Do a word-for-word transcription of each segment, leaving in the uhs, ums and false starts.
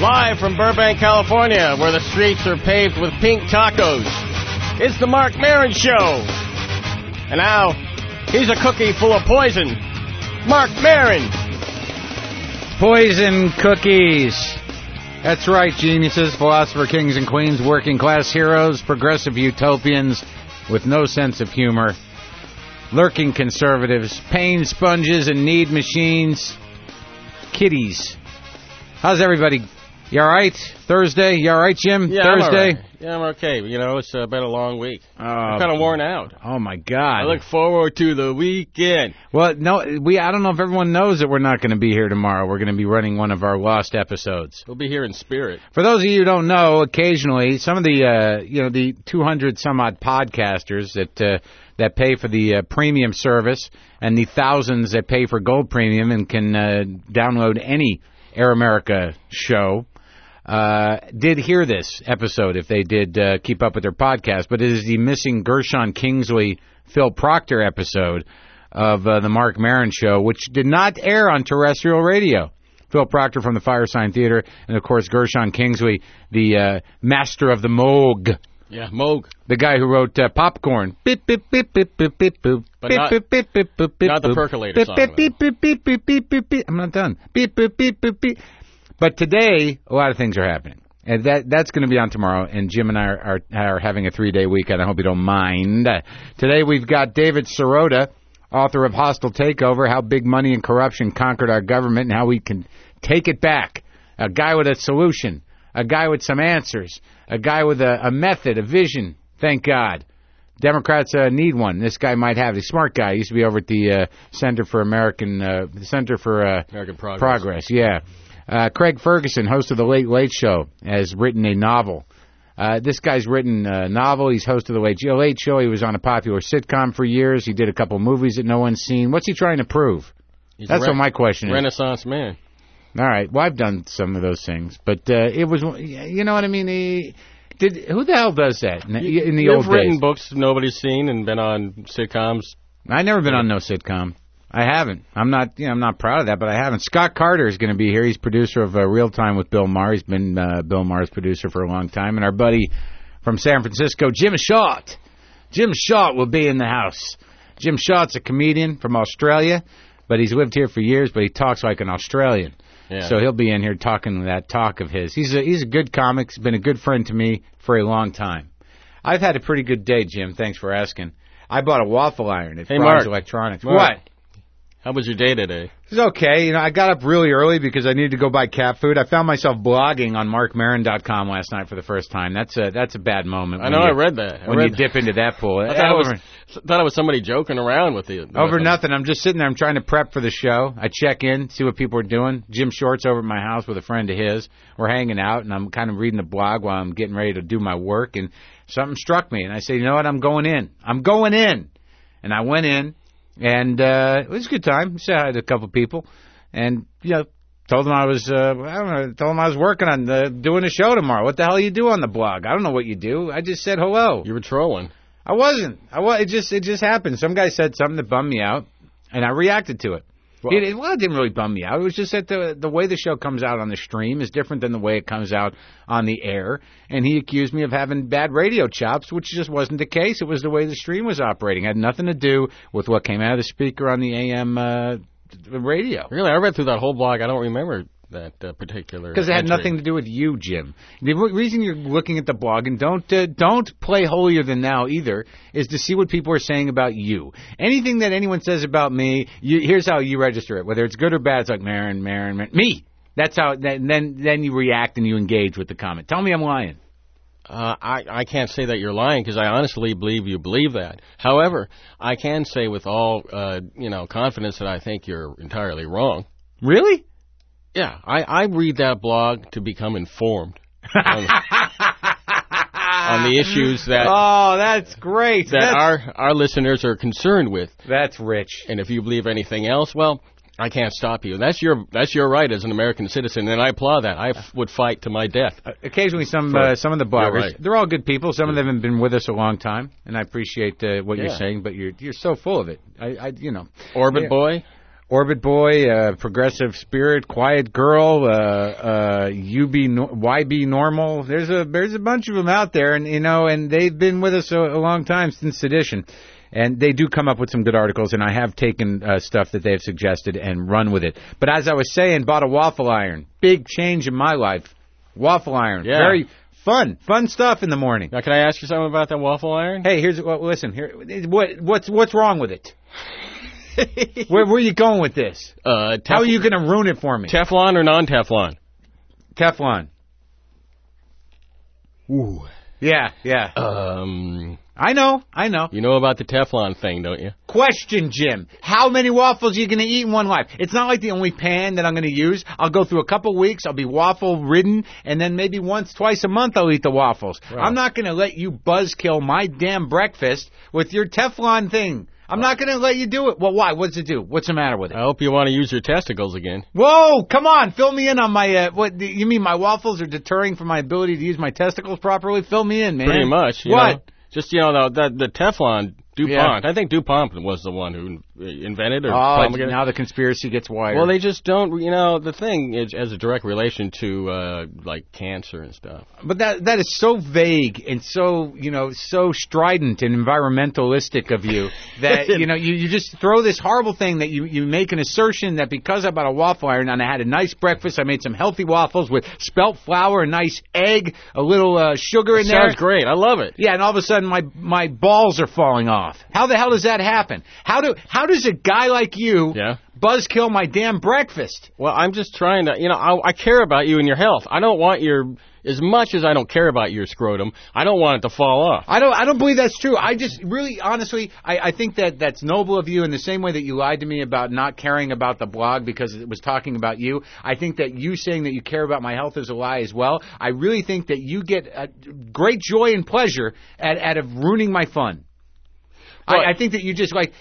Live from Burbank, California, where the streets are paved with pink tacos. It's the Marc Maron Show. And now, he's a cookie full of poison. Marc Maron. Poison cookies. That's right, geniuses, philosopher kings and queens, working class heroes, progressive utopians with no sense of humor, lurking conservatives, pain sponges and need machines, kiddies. How's everybody? You all right? Thursday? You all right, Jim? Yeah, Thursday? I'm all right. Yeah, I'm okay. You know, it's uh, been a long week. Oh, I'm kind of worn out. Oh, my God. I look forward to the weekend. Well, no, we. I don't know if everyone knows that we're not going to be here tomorrow. We're going to be running one of our lost episodes. We'll be here in spirit. For those of you who don't know, occasionally, some of the, uh, you know, the two hundred some odd podcasters that uh, that pay for the uh, premium service and the thousands that pay for gold premium and can uh, download any Air America show, Uh, did hear this episode if they did uh, keep up with their podcast, but it is the missing Gershon Kingsley, Phil Proctor episode of uh, the Marc Maron Show, which did not air on terrestrial radio. Phil Proctor from the Firesign Theater, and of course Gershon Kingsley, the uh, master of the Moog. Yeah, Moog. The guy who wrote uh, Popcorn. Beep, beep, beep, beep, beep, beep, boop. But not, beep, beep, beep, beep, beep, not the boop. Percolator song. Beep, beep, beep, beep, beep, beep, beep, beep. I'm not done. Beep, beep, beep, beep, beep. But today, a lot of things are happening. And that that's going to be on tomorrow. And Jim and I are, are, are having a three-day weekend. I hope you don't mind. Uh, today we've got David Sirota, author of Hostile Takeover, How Big Money and Corruption Conquered Our Government and How We Can Take It Back. A guy with a solution. A guy with some answers. A guy with a, a method, a vision. Thank God. Democrats uh, need one. This guy might have it. He's a smart guy. He used to be over at the uh, Center for American uh, Center for uh, American Progress. Progress, yeah. Uh, Craig Ferguson, host of The Late Late Show, has written a novel. Uh, this guy's written a novel. He's host of The Late Late Show. He was on a popular sitcom for years. He did a couple movies that no one's seen. What's he trying to prove? He's That's re- what my question is. Renaissance man. All right. Well, I've done some of those things. But uh, it was, you know what I mean? He, did Who the hell does that in, you, in the you've old written days? books nobody's seen and been on sitcoms. I've never been on no sitcom. I haven't. I'm not. You know, I'm not proud of that, but I haven't. Scott Carter is going to be here. He's producer of uh, Real Time with Bill Maher. He's been uh, Bill Maher's producer for a long time. And our buddy from San Francisco, Jim Short. Jim Short will be in the house. Jim Short's a comedian from Australia, but he's lived here for years. But he talks like an Australian. Yeah. So he'll be in here talking that talk of his. He's a he's a good comic. He's been a good friend to me for a long time. I've had a pretty good day, Jim. Thanks for asking. I bought a waffle iron at hey, Fry's Mark. Electronics. Mark. What? How was your day today? It was okay. You know, I got up really early because I needed to go buy cat food. I found myself blogging on marc maron dot com last night for the first time. That's a that's a bad moment. I know. You, I read that. I when read you dip into that pool. I thought, it was, thought it was somebody joking around with you. Over nothing. I'm just sitting there. I'm trying to prep for the show. I check in, see what people are doing. Jim Short's over at my house with a friend of his. We're hanging out, and I'm kind of reading the blog while I'm getting ready to do my work. And something struck me, and I said, you know what? I'm going in. I'm going in. And I went in. And uh, it was a good time. Said hi to a couple people, and you know, told them I was. Uh, I don't know. Told them I was working on uh, doing a show tomorrow. What the hell you do on the blog? I don't know what you do. I just said hello. You were trolling. I wasn't. I was. It just. It just happened. Some guy said something that bummed me out, and I reacted to it. Well, it, well, it didn't really bum me out. It was just that the the way the show comes out on the stream is different than the way it comes out on the air. And he accused me of having bad radio chops, which just wasn't the case. It was the way the stream was operating. It had nothing to do with what came out of the speaker on the A M uh, radio. Really? I read through that whole blog. I don't remember that uh, particular Because it had entry. nothing to do with you, Jim. The reason you're looking at the blog, and don't uh, don't play holier than thou either, is to see what people are saying about you. Anything that anyone says about me, you, here's how you register it. Whether it's good or bad, it's like Maron, Maron, Maron. Me. That's how. Then then you react and you engage with the comment. Tell me I'm lying. Uh, I, I can't say that you're lying because I honestly believe you believe that. However, I can say with all uh, you know confidence that I think you're entirely wrong. Really? Yeah, I, I read that blog to become informed on, on the issues that oh, that's great. that that's, our our listeners are concerned with. That's rich. And if you believe anything else, well, I can't stop you. That's your that's your right as an American citizen, and I applaud that. I f- would fight to my death. Uh, occasionally, some For, uh, some of the bloggers, right. they're all good people. Some of them have been with us a long time, and I appreciate uh, what yeah. you're saying. But you're you're so full of it. I, I you know, Orbit yeah. Boy. Orbit Boy, uh, Progressive Spirit, Quiet Girl, uh, uh, U B, Y B Normal. There's a there's a bunch of them out there, and you know, and they've been with us a, a long time since Sedition. And they do come up with some good articles, and I have taken uh, stuff that they have suggested and run with it. But as I was saying, bought a waffle iron. Big change in my life. Waffle iron. Yeah. Very fun. Fun stuff in the morning. Now, can I ask you something about that waffle iron? Hey, here's well, listen. Here, what what's what's wrong with it? where, where are you going with this? Uh, tef- How are you going to ruin it for me? Teflon or non-Teflon? Teflon. Ooh. Yeah, yeah. Um... I know, I know. You know about the Teflon thing, don't you? Question, Jim. How many waffles are you going to eat in one life? It's not like the only pan that I'm going to use. I'll go through a couple weeks. I'll be waffle-ridden, and then maybe once, twice a month I'll eat the waffles. Right. I'm not going to let you buzzkill my damn breakfast with your Teflon thing. I'm not going to let you do it. Well, why? What's it do? What's the matter with it? I hope you want to use your testicles again. Whoa, come on. Fill me in on my, uh, what, you mean my waffles are deterring from my ability to use my testicles properly? Fill me in, man. Pretty much. You what? Know, just, you know, the, the, the Teflon, DuPont. Yeah. I think DuPont was the one who invented or oh, promulgated. now the conspiracy gets wider. Well, they just don't, you know, the thing is, has a direct relation to, uh, like, cancer and stuff. But that that is so vague and so, you know, so strident and environmentalistic of you that, you know, you, you just throw this horrible thing that you, you make an assertion that because I bought a waffle iron and I had a nice breakfast, I made some healthy waffles with spelt flour, a nice egg, a little uh, sugar in it there. Sounds great. I love it. Yeah, and all of a sudden my my balls are falling off. How the hell does that happen? How do how does a guy like you yeah. buzzkill my damn breakfast? Well, I'm just trying to, you know, I, I care about you and your health. I don't want your, as much as I don't care about your scrotum, I don't want it to fall off. I don't I don't believe that's true. I just really, honestly, I, I think that that's noble of you in the same way that you lied to me about not caring about the blog because it was talking about you. I think that you saying that you care about my health is a lie as well. I really think that you get a great joy and pleasure at, at of ruining my fun. Well, I, I think that you just like...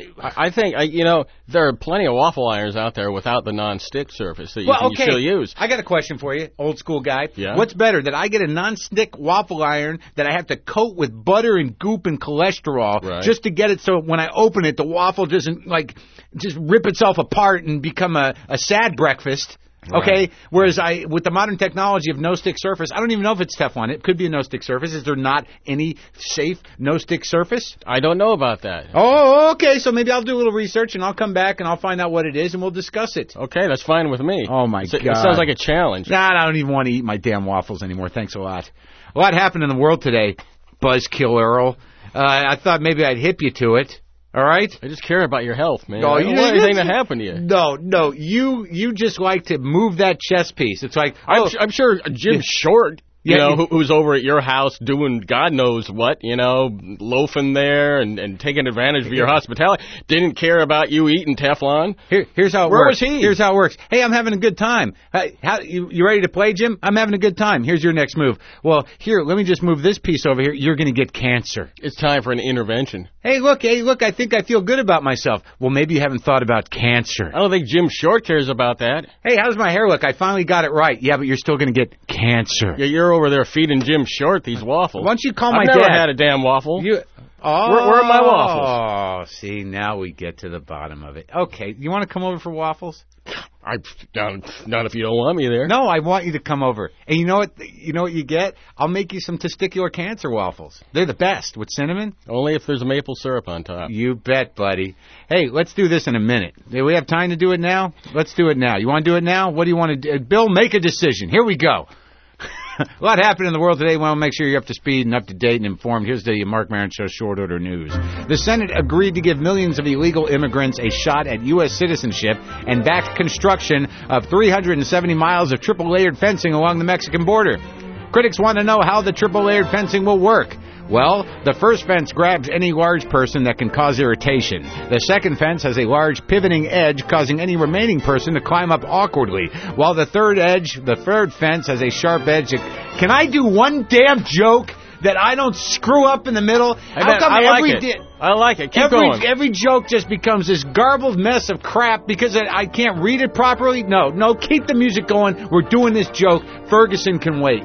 I think, you know, there are plenty of waffle irons out there without the non-stick surface that you well, can okay. still use. I got a question for you, old school guy. Yeah? What's better, that I get a non-stick waffle iron that I have to coat with butter and goop and cholesterol right. just to get it so when I open it, the waffle doesn't, like, just rip itself apart and become a, a sad breakfast? Okay, right. Whereas I, with the modern technology of no-stick surface, I don't even know if it's Teflon. It could be a no-stick surface. Is there not any safe no-stick surface? I don't know about that. Oh, okay. So maybe I'll do a little research and I'll come back and I'll find out what it is and we'll discuss it. Okay, that's fine with me. Oh, my it's, God. It sounds like a challenge. Nah, I don't even want to eat my damn waffles anymore. Thanks a lot. A lot happened in the world today, Buzzkill Earl. Uh, I thought maybe I'd hip you to it. All right? I just care about your health, man. No, I don't you, want anything to happen to you. No, no. You you just like to move that chess piece. It's like, I'm, oh, I'm sure Jim Short, you yeah, know, you, who, who's over at your house doing God knows what, you know, loafing there and, and taking advantage of your hospitality, didn't care about you eating Teflon. Here, here's how it Where works. was he? Here's how it works. Hey, I'm having a good time. Hey, how, you, you ready to play, Jim? I'm having a good time. Here's your next move. Well, here, let me just move this piece over here. You're going to get cancer. It's time for an intervention. Hey, look, hey, look, I think I feel good about myself. Well, maybe you haven't thought about cancer. I don't think Jim Short cares about that. Hey, how's my hair look? I finally got it right. Yeah, but you're still going to get cancer. Yeah, you're over there feeding Jim Short these waffles. Why don't you call I've my never dad? had a damn waffle. You, oh, where, where are my waffles? Oh, see, now we get to the bottom of it. Okay, you want to come over for waffles? I not, not if you don't want me there. No, I want you to come over. And you know what? You know what you get? I'll make you some testicular cancer waffles. They're the best with cinnamon. Only if there's maple syrup on top. You bet, buddy. Hey, let's do this in a minute. Do we have time to do it now? Let's do it now. You want to do it now? What do you want to do? Bill, make a decision. Here we go. A lot happened in the world today. We want to make sure you're up to speed and up to date and informed. Here's the Mark Maron Show short order news. The Senate agreed to give millions of illegal immigrants a shot at U S citizenship and backed construction of three hundred seventy miles of triple-layered fencing along the Mexican border. Critics want to know how the triple-layered fencing will work. Well, the first fence grabs any large person that can cause irritation. The second fence has a large pivoting edge causing any remaining person to climb up awkwardly. While the third edge, the third fence has a sharp edge. Can I do one damn joke that I don't screw up in the middle? How How come I like every it. di- I like it. Keep every, going. every joke just becomes this garbled mess of crap because I, I can't read it properly? No, no, keep the music going. We're doing this joke. Ferguson can wait.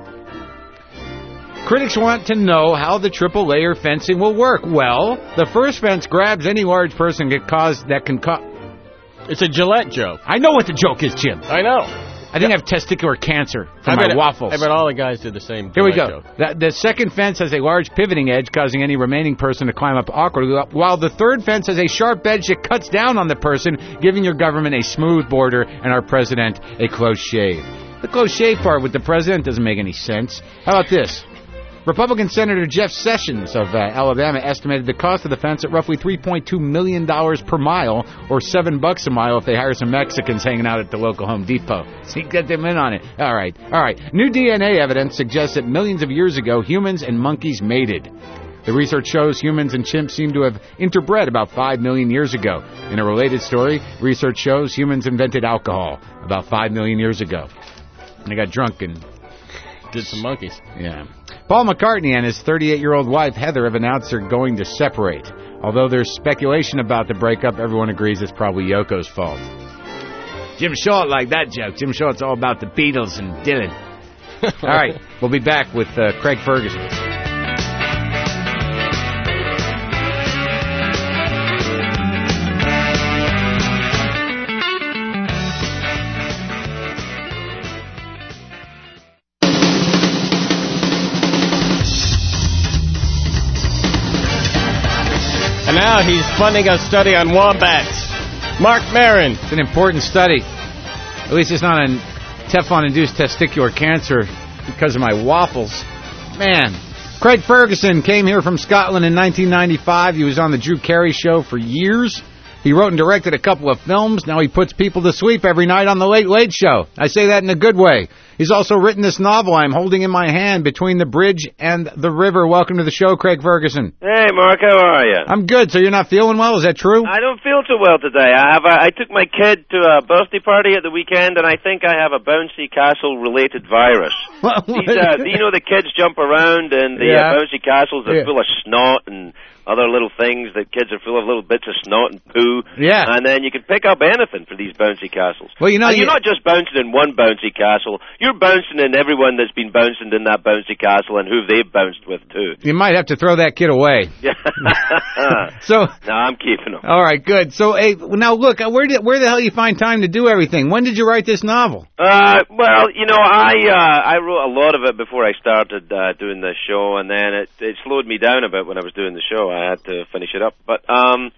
Critics want to know how the triple-layer fencing will work. Well, the first fence grabs any large person that, cause, that can cause... It's a Gillette joke. I know what the joke is, Jim. I know. I think I have testicular cancer from I my bet, waffles. I bet all the guys did the same. Here we Gillette go. Joke. The, the second fence has a large pivoting edge, causing any remaining person to climb up awkwardly, while the third fence has a sharp edge that cuts down on the person, giving your government a smooth border and our president a close shave. The close shave part with the president doesn't make any sense. How about this? Republican Senator Jeff Sessions of uh, Alabama estimated the cost of the fence at roughly three point two million dollars per mile, or seven bucks a mile if they hire some Mexicans hanging out at the local Home Depot. So you get them in on it. All right, all right. New D N A evidence suggests that millions of years ago, humans and monkeys mated. The research shows humans and chimps seem to have interbred about five million years ago. In a related story, research shows humans invented alcohol about five million years ago. And they got drunk and did some monkeys. Yeah. Paul McCartney and his thirty-eight-year-old wife, Heather, have announced they're going to separate. Although there's speculation about the breakup, everyone agrees it's probably Yoko's fault. Jim Short liked that joke. Jim Short's all about the Beatles and Dylan. All right, we'll be back with uh, Craig Ferguson. And now he's funding a study on wombats. Mark Maron. It's an important study. At least it's not on Teflon-induced testicular cancer because of my waffles. Man. Craig Ferguson came here from Scotland in nineteen ninety-five. He was on the Drew Carey Show for years. He wrote and directed a couple of films. Now he puts people to sleep every night on The Late Late Show. I say that in a good way. He's also written this novel I'm holding in my hand, Between the Bridge and the River. Welcome to the show, Craig Ferguson. Hey, Mark, how are you? I'm good. So you're not feeling well? Is that true? I don't feel too well today. I have. A, I took my kid to a birthday party at the weekend, and I think I have a bouncy castle-related virus. These, uh, you know, the kids jump around, and the Yeah. uh, bouncy castles are Yeah. full of snot and other little things that kids are full of, little bits of snot and poo. Yeah. And then you can pick up anything for these bouncy castles. Well, you know, and you're you- not just bouncing in one bouncy castle. You're bouncing in everyone that's been bouncing in that bouncy castle and who they've bounced with, too. You might have to throw that kid away. So, no, I'm keeping him. all right, good. So, hey, now look, where did where the hell you find time to do everything? When did you write this novel? Uh, well, you know, I uh, I wrote a lot of it before I started uh, doing the show, and then it it slowed me down a bit when I was doing the show. I had to finish it up, but um,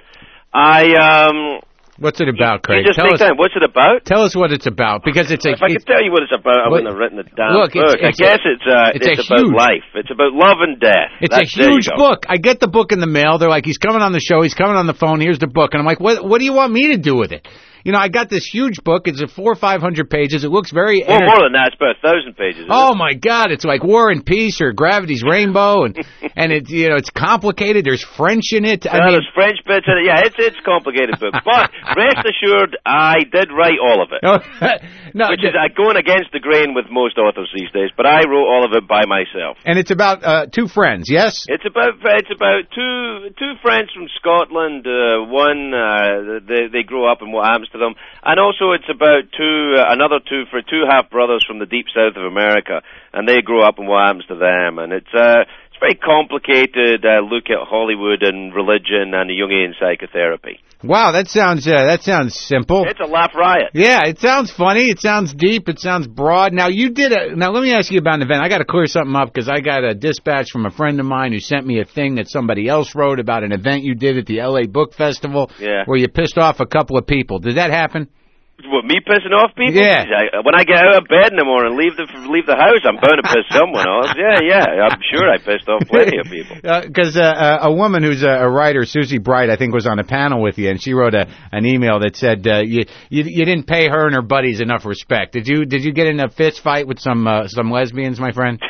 I um. What's it about, Craig? You just tell take us. time. What's it about? Tell us what it's about, because it's a. If I could tell you what it's about, I wouldn't have written it down. Look, it's, book. it's I guess a, it's uh, it's, it's a about huge, life. It's about love and death. It's That's, a huge there you go. book. I get the book in the mail. They're like, he's coming on the show. He's coming on the phone. Here's the book, and I'm like, what? What do you want me to do with it? You know, I got this huge book. It's a four or five hundred pages. It looks very. Well, more than that. It's about a thousand pages. Isn't Oh it? my God! It's like War and Peace or Gravity's Rainbow, and and it's you know it's complicated. There's French in it. I Well, mean, there's French bits in it. Yeah, it's it's a complicated book, but rest assured, I did write all of it. no, no, Which is uh, going against the grain with most authors these days, but I wrote all of it by myself. and it's about uh, two friends. Yes. It's about it's about two two friends from Scotland. Uh, one uh, they they grow up and what happens to them, and also it's about two uh, another two for two half brothers from the deep south of America, and they grow up and what happens to them, and it's uh it's a very complicated uh, look at Hollywood and religion and Jungian psychotherapy. Wow, that sounds uh, that sounds simple. It's a laugh riot. Yeah, it sounds funny. It sounds deep. It sounds broad. Now you did a. Now let me ask you about an event. I got to clear something up because I got a dispatch from a friend of mine who sent me a thing that somebody else wrote about an event you did at the L A Book Festival. Yeah. Where you pissed off a couple of people. Did that happen? What, me pissing off people? Yeah. I, when I get out of bed in the morning, leave the leave the house, I'm bound to piss someone off. Yeah, yeah, I'm sure I pissed off plenty of people. Because uh, uh, a woman who's a, a writer, Susie Bright, I think, was on a panel with you, and she wrote a, an email that said uh, you, you you didn't pay her and her buddies enough respect. Did you Did you get in a fist fight with some uh, some lesbians, my friend?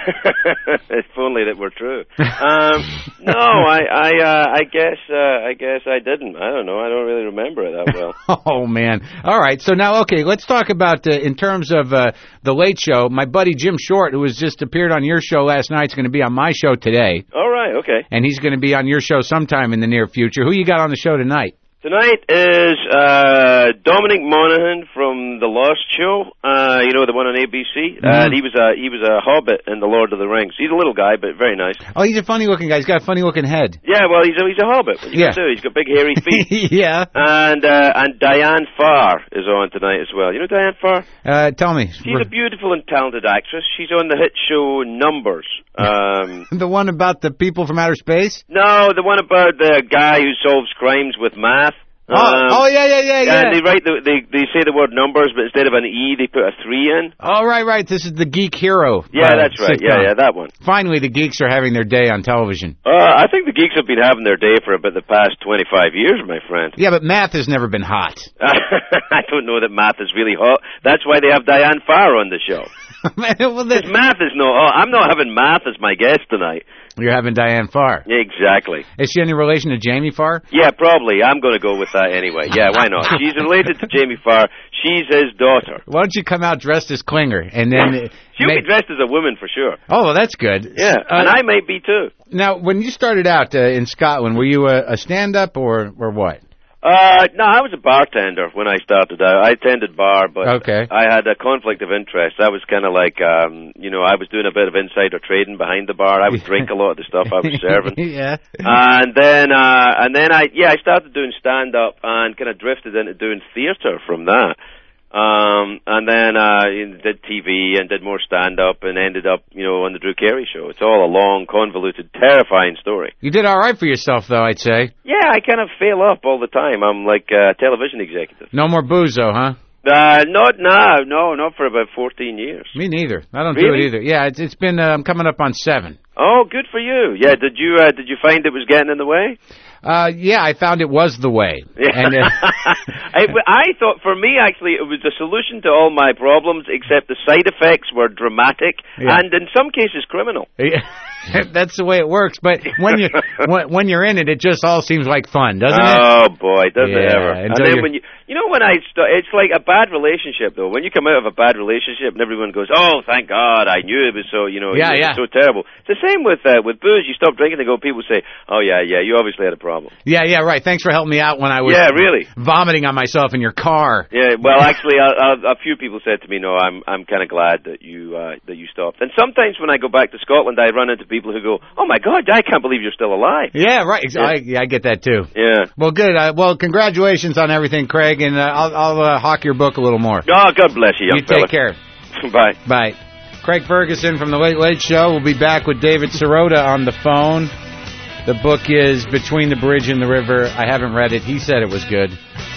If only that were true. Um, no, I I uh, I guess uh, I guess I didn't. I don't know. I don't really remember it that well. Oh man! All right, so now okay, let's talk about uh, in terms of uh, the Late Show. My buddy Jim Short, who was just appeared on your show last night, is going to be on my show today, All right. Okay. and he's going to be on your show sometime in the near future. Who you got on the show tonight? Tonight is uh, Dominic Monaghan from The Lost Show, uh, you know, the one on A B C. Mm-hmm. And he was a he was a hobbit in The Lord of the Rings. He's a little guy, but very nice. Oh, he's a funny-looking guy. He's got a funny-looking head. Yeah, well, he's a, he's a hobbit. What you yeah. gonna do? He's got big, hairy feet. yeah. And uh, and Diane Farr is on tonight as well. You know Diane Farr? Uh, tell me. She's a beautiful and talented actress. She's on the hit show Numbers. Um, the one about the people from outer space? No, the one about the guy who solves crimes with math. Oh, um, oh yeah, yeah, yeah, yeah. And they write the, they they say the word numbers, but instead of an E, they put a three in. Oh, right, right. This is the Geek Hero. Yeah, uh, that's right. Sitcom. Yeah, yeah, that one. Finally, the geeks are having their day on television. Uh, I think the geeks have been having their day for about the past twenty-five years, my friend. Yeah, but math has never been hot. I don't know that math is really hot. That's why they have Diane Farr on the show. well, this... math is no hot. I'm not having math as my guest tonight. You're having Diane Farr. Exactly. Is she any relation to Jamie Farr? Yeah, probably. I'm going to go with that anyway. Yeah, why not? She's related to Jamie Farr. She's his daughter. Why don't you come out dressed as Klinger and then... She'll make... be dressed as a woman for sure. Oh, well, that's good. Yeah, uh, and I may be too. Now, when you started out uh, in Scotland, were you a, a stand-up or, or what? Uh, no, I was a bartender when I started out. I attended bar, but okay. I had a conflict of interest. I was kind of like, um, you know, I was doing a bit of insider trading behind the bar. I would drink a lot of the stuff I was serving. yeah. And then, uh, and then I, yeah, I started doing stand-up and kind of drifted into doing theater from that. Um, and then, uh, did T V and did more stand-up and ended up, you know, on the Drew Carey Show. It's all a long, convoluted, terrifying story. You did all right for yourself, though, I'd say. Yeah, I kind of fail up all the time. I'm like a television executive. No more booze, though, huh? Uh, not now, no, not for about fourteen years. Me neither. I don't really? do it either. Yeah, it's, it's been, uh, I'm coming up on seven. Oh, good for you. Yeah, did you, uh, did you find it was getting in the way? Uh, yeah, I found it was the way. And, uh, I, I thought, for me, actually, it was the solution to all my problems, except the side effects were dramatic yeah. and, in some cases, criminal. Yeah. That's the way it works. But when you when, when you're in it, it just all seems like fun, doesn't it? Oh boy, doesn't yeah, it ever? And then you're... when you, you know, when I st- it's like a bad relationship though. When you come out of a bad relationship and everyone goes, "Oh, thank God, I knew it was so," you know, yeah, it was yeah. so terrible. It's the same with uh, with booze. You stop drinking, they go. People say, "Oh yeah, yeah, you obviously had a problem." Yeah, yeah, right. Thanks for helping me out when I was yeah, really vomiting on myself in your car. Yeah, well, actually, a, a, a few people said to me, "No, I'm I'm kind of glad that you uh, that you stopped." And sometimes when I go back to Scotland, I run into people who go, "Oh my God, I can't believe you're still alive." Yeah, right. Yeah. I, yeah, I get that too. Yeah. Well, good. Uh, well, congratulations on everything, Craig, and uh, I'll, I'll uh, hawk your book a little more. Oh, God bless you, young You fella. take care. Bye. Bye. Craig Ferguson from The Late Late Show. We'll be back with David Sirota on the phone. The book is Between the Bridge and the River. I haven't read it. He said it was good.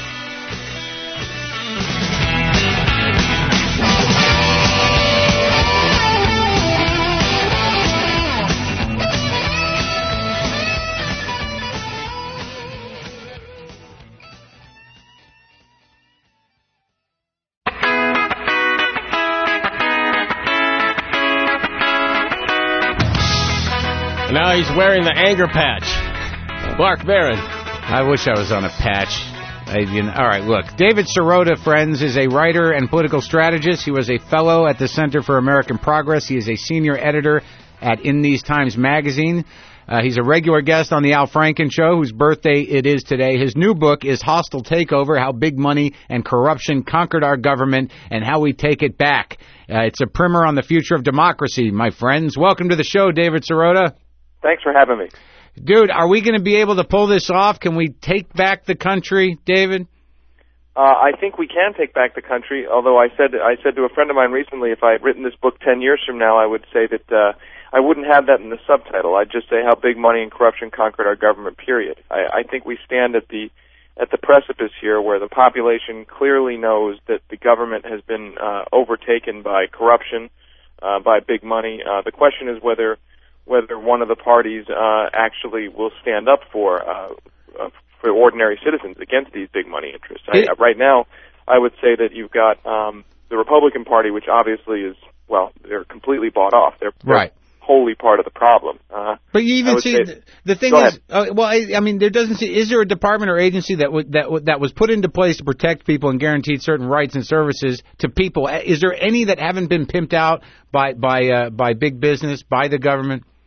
Now he's wearing the anger patch. Mark Maron. I wish I was on a patch. I, you know, all right, look. David Sirota, friends, is a writer and political strategist. He was a fellow at the Center for American Progress. He is a senior editor at In These Times magazine. Uh, he's a regular guest on the Al Franken Show, whose birthday it is today. His new book is Hostile Takeover, How Big Money and Corruption Conquered Our Government and How We Take It Back. Uh, it's a primer on the future of democracy, my friends. Welcome to the show, David Sirota. Thanks for having me. Dude, are we going to be able to pull this off? Can we take back the country, David? Uh, I think we can take back the country, although I said I said to a friend of mine recently, if I had written this book ten years from now, I would say that uh, I wouldn't have that in the subtitle. I'd just say how big money and corruption conquered our government, period. I, I think we stand at the at the precipice here where the population clearly knows that the government has been uh, overtaken by corruption, uh, by big money. Uh, the question is whether whether one of the parties uh, actually will stand up for uh, uh, for ordinary citizens against these big money interests. I, uh, right now, I would say that you've got um, the Republican Party, which obviously is, well, they're completely bought off. They're, they're right. wholly part of the problem. Uh, but you even see, the, the thing is, uh, well, I, I mean, there doesn't see, is there a department or agency that w- that w- that was put into place to protect people and guaranteed certain rights and services to people? Is there any that haven't been pimped out by by uh, by big business, by the government?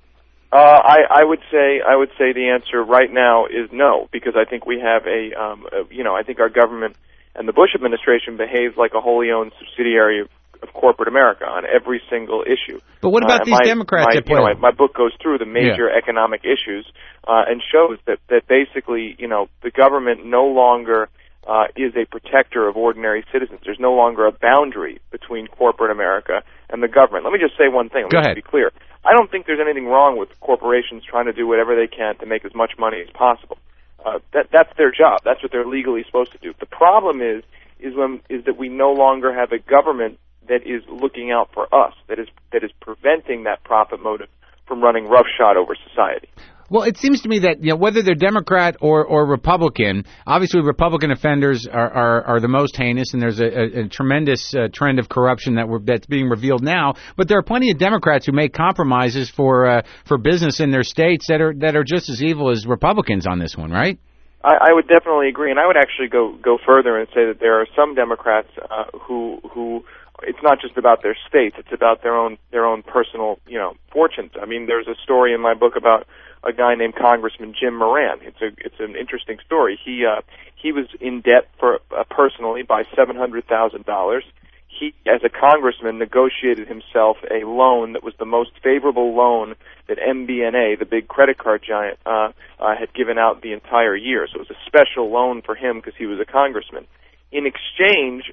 Uh, I, I would say I would say the answer right now is no, because I think we have a, um, a you know I think our government and the Bush administration behaves like a wholly owned subsidiary of, of corporate America on every single issue. But what about uh, these my, Democrats my, that play? You know, my book goes through the major yeah. economic issues uh, and shows that that basically you know the government no longer uh, is a protector of ordinary citizens. There's no longer a boundary between corporate America and the government. Let me just say one thing. Let Go me ahead. be clear. I don't think there's anything wrong with corporations trying to do whatever they can to make as much money as possible. Uh, that that's their job. That's what they're legally supposed to do. The problem is is when is that we no longer have a government that is looking out for us, that is that is preventing that profit motive from running roughshod over society. Well, it seems to me that you know, whether they're Democrat or, or Republican, obviously Republican offenders are, are, are the most heinous, and there's a, a, a tremendous uh, trend of corruption that we're, that's being revealed now. But there are plenty of Democrats who make compromises for uh, for business in their states that are that are just as evil as Republicans on this one, right? I, I would definitely agree, and I would actually go go further and say that there are some Democrats uh, who who. It's not just about their states; it's about their own their own personal, you know, fortunes. I mean, there's a story in my book about a guy named Congressman Jim Moran. It's a it's an interesting story. He uh, he was in debt for uh, personally by seven hundred thousand dollars. He, as a congressman, negotiated himself a loan that was the most favorable loan that M B N A, the big credit card giant, uh, uh, had given out the entire year. So it was a special loan for him because he was a congressman. In exchange,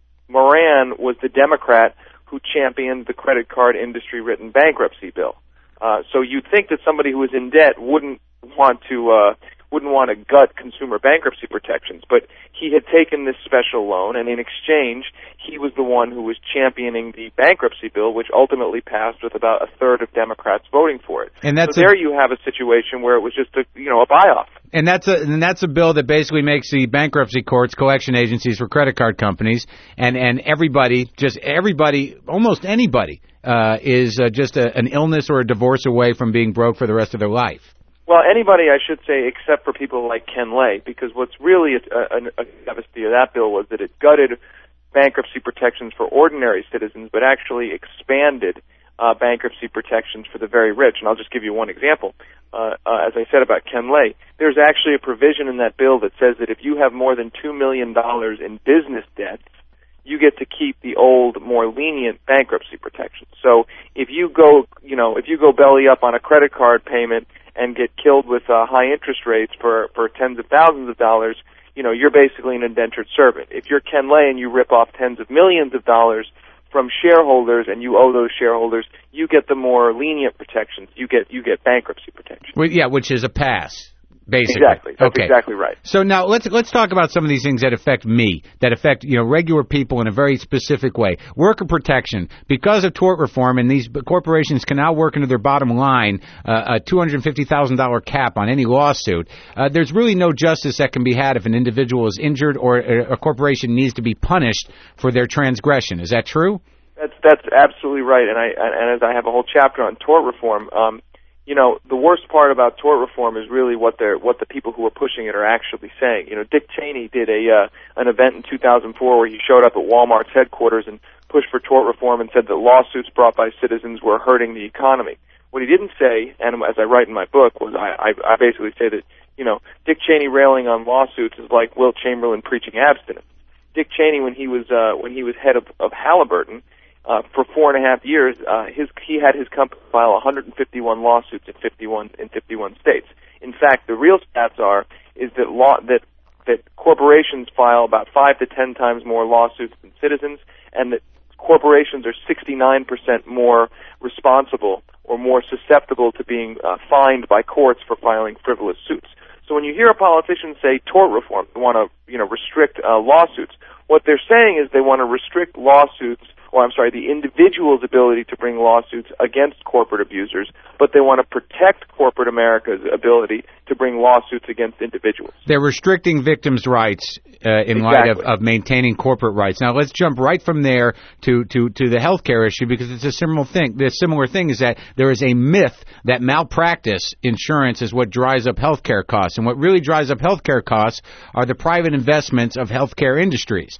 Moran was the Democrat who championed the credit card industry-written bankruptcy bill. Uh, so you'd think that somebody who was in debt wouldn't want to uh, wouldn't want to gut consumer bankruptcy protections, but he had taken this special loan, and in exchange, he was the one who was championing the bankruptcy bill, which ultimately passed with about a third of Democrats voting for it. And that's so a, there you have a situation where it was just a you know a buy-off. And that's a and that's a bill that basically makes the bankruptcy courts collection agencies for credit card companies, and and everybody, just everybody, almost anybody, uh, is uh, just a, an illness or a divorce away from being broke for the rest of their life. Well, anybody, I should say, except for people like Ken Lay, because what's really a, a, a travesty of that bill was that it gutted bankruptcy protections for ordinary citizens, but actually expanded uh, bankruptcy protections for the very rich. And I'll just give you one example. Uh, uh, as I said about Ken Lay, there's actually a provision in that bill that says that if you have more than two million dollars in business debts, you get to keep the old, more lenient bankruptcy protections. So if you go, you know, if you go belly up on a credit card payment and get killed with uh, high interest rates for, for tens of thousands of dollars, you know, you're basically an indentured servant. If you're Ken Lay and you rip off tens of millions of dollars from shareholders and you owe those shareholders, you get the more lenient protections. You get you get bankruptcy protection. Well, yeah, which is a pass. Basically. Exactly. That's okay. exactly right. So now let's let's talk about some of these things that affect me, that affect you know regular people in a very specific way. Worker protection, because of tort reform, and these corporations can now work into their bottom line uh, a two hundred fifty thousand dollars cap on any lawsuit. Uh, there's really no justice that can be had if an individual is injured or a, a corporation needs to be punished for their transgression. Is that true? That's that's absolutely right. And I and as I have a whole chapter on tort reform. Um, You know, the worst part about tort reform is really what they're, what the people who are pushing it are actually saying. You know, Dick Cheney did a uh, an event in two thousand four where he showed up at Walmart's headquarters and pushed for tort reform and said that lawsuits brought by citizens were hurting the economy. What he didn't say, and as I write in my book, was I, I, I basically say that, you know, Dick Cheney railing on lawsuits is like Wilt Chamberlain preaching abstinence. Dick Cheney, when he was uh, when he was head of, of Halliburton, Uh, for four and a half years, uh, his he had his company file one hundred fifty-one lawsuits in fifty-one in fifty-one states. In fact, the real stats are is that law that that corporations file about five to ten times more lawsuits than citizens, and that corporations are sixty-nine percent more responsible or more susceptible to being uh, fined by courts for filing frivolous suits. So when you hear a politician say tort reform, they want to you know restrict uh, lawsuits. What they're saying is they want to restrict lawsuits. Or I'm sorry, the individual's ability to bring lawsuits against corporate abusers, but they want to protect corporate America's ability to bring lawsuits against individuals. They're restricting victims' rights uh, in exactly. light of, of maintaining corporate rights. Now, let's jump right from there to, to, to the health care issue, because it's a similar thing. The similar thing is that there is a myth that malpractice insurance is what drives up health care costs. And what really drives up health care costs are the private investments of health care industries.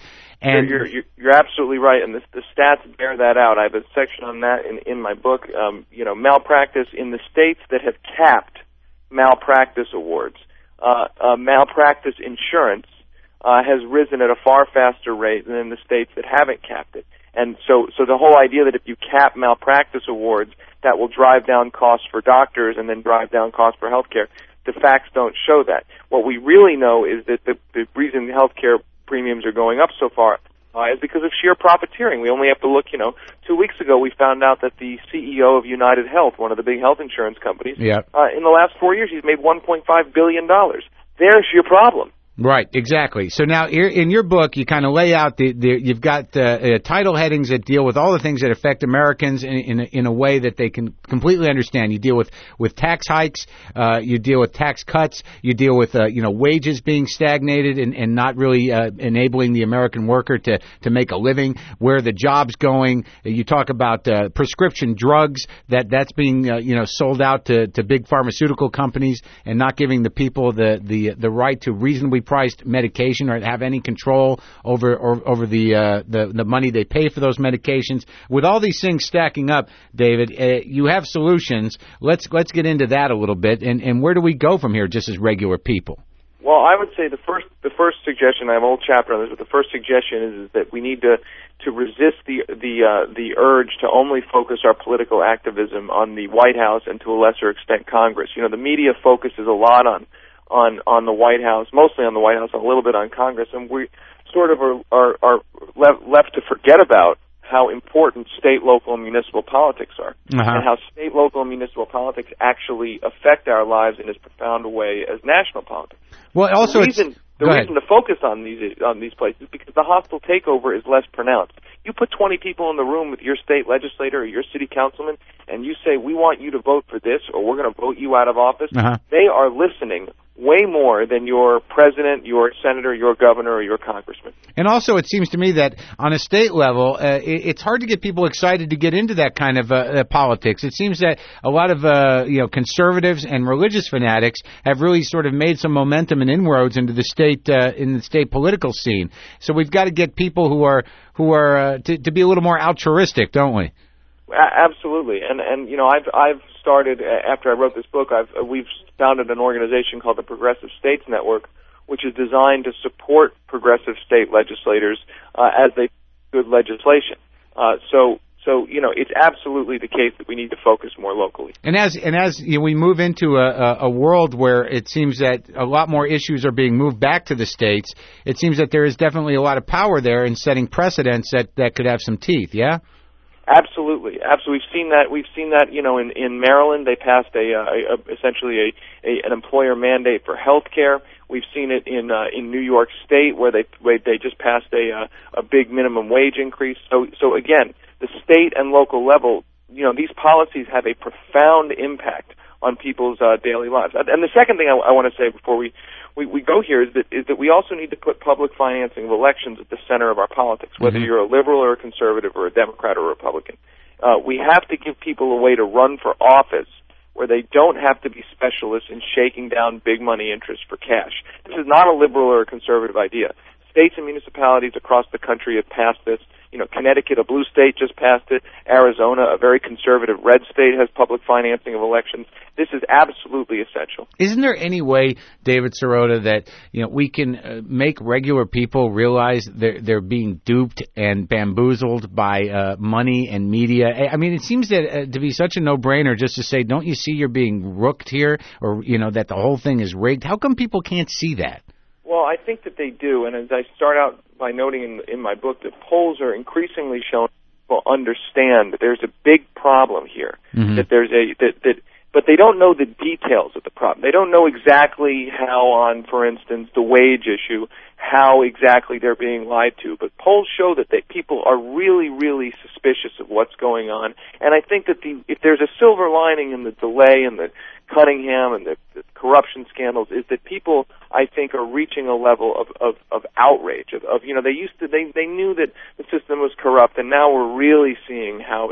And you're, you're, you're absolutely right, and the, the stats bear that out. I have a section on that in, in my book. Um, you know, malpractice in the states that have capped malpractice awards, uh, uh, malpractice insurance uh, has risen at a far faster rate than in the states that haven't capped it. And so, so the whole idea that if you cap malpractice awards, that will drive down costs for doctors and then drive down costs for healthcare, the facts don't show that. What we really know is that the, the reason healthcare premiums are going up so far uh, is because of sheer profiteering. We only have to look, you know, two weeks ago we found out that the C E O of United Health, one of the big health insurance companies, yep. uh, in the last four years he's made one point five billion dollars. There's your problem. Right, exactly. So now, in your book, you kind of lay out the, the you've got uh, uh, title headings that deal with all the things that affect Americans in in a, in a way that they can completely understand. You deal with with tax hikes, uh, you deal with tax cuts, you deal with uh, you know wages being stagnated and, and not really uh, enabling the American worker to to make a living. Where the job's going. You talk about uh, prescription drugs that that's being uh, you know sold out to, to big pharmaceutical companies and not giving the people the the the right to reasonably priced medication or have any control over or, over the, uh, the the money they pay for those medications. With all these things stacking up, David, uh, you have solutions. Let's let's get into that a little bit. And, and where do we go from here, just as regular people? Well, I would say the first the first suggestion, I have a whole chapter on this, but the first suggestion is, is that we need to to resist the the uh, the urge to only focus our political activism on the White House and to a lesser extent Congress. You know, the media focuses a lot on on on the White House, mostly on the White House, a little bit on Congress, and we sort of are are, are left, left to forget about how important state, local, and municipal politics are, uh-huh. and how state, local, and municipal politics actually affect our lives in as profound a way as national politics. Well, also, the reason, the reason to focus on these on these places is because the hostile takeover is less pronounced. You put twenty people in the room with your state legislator or your city councilman, and you say, we want you to vote for this, or we're going to vote you out of office, uh-huh. they are listening way more than your president, your senator, your governor, or your congressman. And also, it seems to me that on a state level, uh, it, it's hard to get people excited to get into that kind of uh, uh, politics. It seems that a lot of uh, you know conservatives and religious fanatics have really sort of made some momentum and inroads into the state uh, in the state political scene. So we've got to get people who are who are uh, to, to be a little more altruistic, don't we? Absolutely, and and you know I've I've started after I wrote this book. I've we've founded an organization called the Progressive States Network, which is designed to support progressive state legislators uh, as they good legislation. Uh, so so you know it's absolutely the case that we need to focus more locally. And as and as you know, we move into a, a world where it seems that a lot more issues are being moved back to the states, it seems that there is definitely a lot of power there in setting precedents that, that could have some teeth. Yeah. Absolutely, absolutely. We've seen that. We've seen that. You know, in, in Maryland, they passed a, a, a essentially a, a an employer mandate for health care. We've seen it in uh, in New York State, where they where they just passed a uh, a big minimum wage increase. So so again, the state and local level, you know, these policies have a profound impact on people's uh, daily lives. And the second thing I, I want to say before we, we, we go here is that is that we also need to put public financing of elections at the center of our politics, whether mm-hmm. you're a liberal or a conservative or a Democrat or a Republican. Uh, we have to give people a way to run for office where they don't have to be specialists in shaking down big money interest for cash. This is not a liberal or a conservative idea. States and municipalities across the country have passed this. You know, Connecticut, a blue state, just passed it. Arizona, a very conservative red state, has public financing of elections. This is absolutely essential. Isn't there any way, David Sirota, that you know we can uh, make regular people realize they're they're being duped and bamboozled by uh, money and media? I mean, it seems that uh, to be such a no-brainer just to say, "Don't you see you're being rooked here?" Or you know that the whole thing is rigged. How come people can't see that? Well, I think that they do, and as I start out by noting in, in my book, that polls are increasingly showing people understand that there's a big problem here. Mm-hmm. That there's a that that. But they don't know the details of the problem. They don't know exactly how on, for instance, the wage issue, how exactly they're being lied to. But polls show that they, people are really, really suspicious of what's going on. And I think that the, if there's a silver lining in the delay and the Cunningham and the, the corruption scandals, is that people, I think, are reaching a level of, of, of outrage. Of, of, you know, they used to, they, they knew that the system was corrupt, and now we're really seeing how it's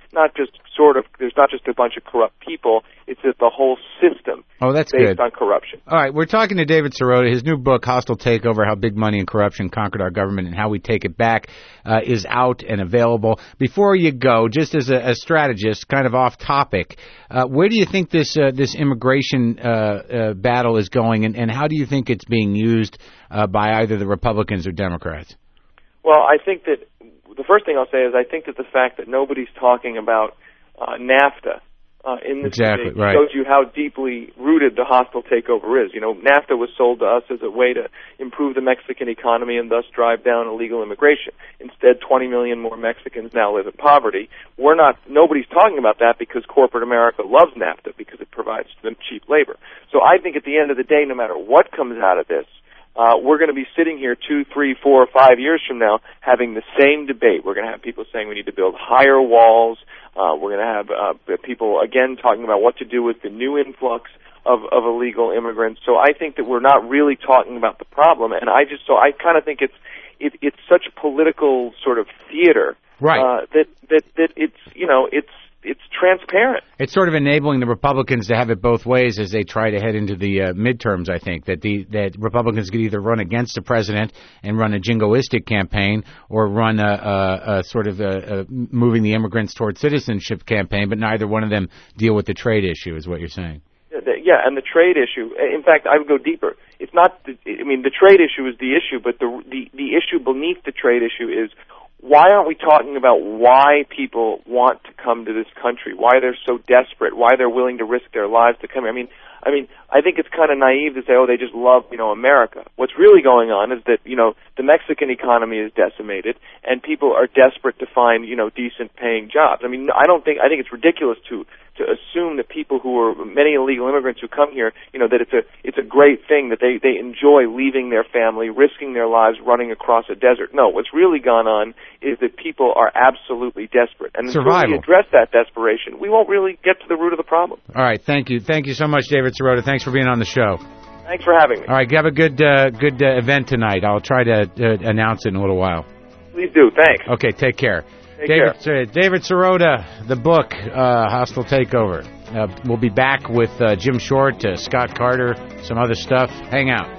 not just sort of, there's not just a bunch of corrupt people, it's that the whole system oh, that's based good. on corruption. All right, we're talking to David Sirota. His new book, Hostile Takeover, How Big Money and Corruption Conquered Our Government and How We Take It Back, uh, is out and available. Before you go, just as a, a strategist, kind of off topic, uh, where do you think this uh, this immigration uh, uh, battle is going, and, and how do you think it's being used uh, by either the Republicans or Democrats? Well, I think that the first thing I'll say is I think that the fact that nobody's talking about uh, NAFTA uh, in this exactly, debate right. shows you how deeply rooted the hostile takeover is. You know, NAFTA was sold to us as a way to improve the Mexican economy and thus drive down illegal immigration. Instead, twenty million more Mexicans now live in poverty. We're not, nobody's talking about that because corporate America loves NAFTA because it provides them cheap labor. So I think at the end of the day, no matter what comes out of this, Uh, we're going to be sitting here two, three, four, five years from now having the same debate. We're going to have people saying we need to build higher walls. Uh, we're going to have uh, people, again, talking about what to do with the new influx of, of illegal immigrants. So I think that we're not really talking about the problem. And I just, so I kind of think it's, it, it's such political sort of theater. Right. Uh, that, that, that it's, you know, it's, it's transparent. It's sort of enabling the Republicans to have it both ways as they try to head into the uh, midterms, I think, that the that Republicans could either run against the president and run a jingoistic campaign or run a, a, a sort of a, a moving the immigrants toward citizenship campaign, but neither one of them deal with the trade issue, is what you're saying. Yeah, and the trade issue, in fact, I would go deeper. It's not, the, I mean, the trade issue is the issue, but the, the, the issue beneath the trade issue is why aren't we talking about why people want to come to this country, why they're so desperate, why they're willing to risk their lives to come here? I mean, I mean, I think it's kind of naive to say, oh, they just love, you know, America. What's really going on is that, you know, the Mexican economy is decimated and people are desperate to find, you know, decent paying jobs. I mean, I don't think, I think it's ridiculous to, to assume that people who are, many illegal immigrants who come here, you know, that it's a, it's a great thing that they, they enjoy leaving their family, risking their lives, running across a desert. No, what's really gone on is that people are absolutely desperate. And until Survival. we address that desperation, we won't really get to the root of the problem. All right, thank you. Thank you so much, David Sirota. Thanks for being on the show. Thanks for having me. All right, have a good uh, good uh, event tonight. I'll try to uh, announce it in a little while. Please do. Thanks. Okay, take care. Take David, care. Uh, David Sirota, the book, uh, Hostile Takeover. Uh, we'll be back with uh, Jim Short, uh, Scott Carter, some other stuff. Hang out.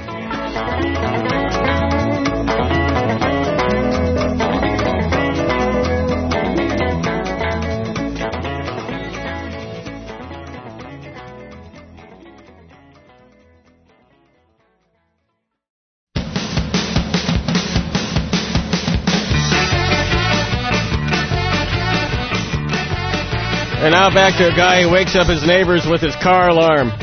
And now back to a guy who wakes up his neighbors with his car alarm.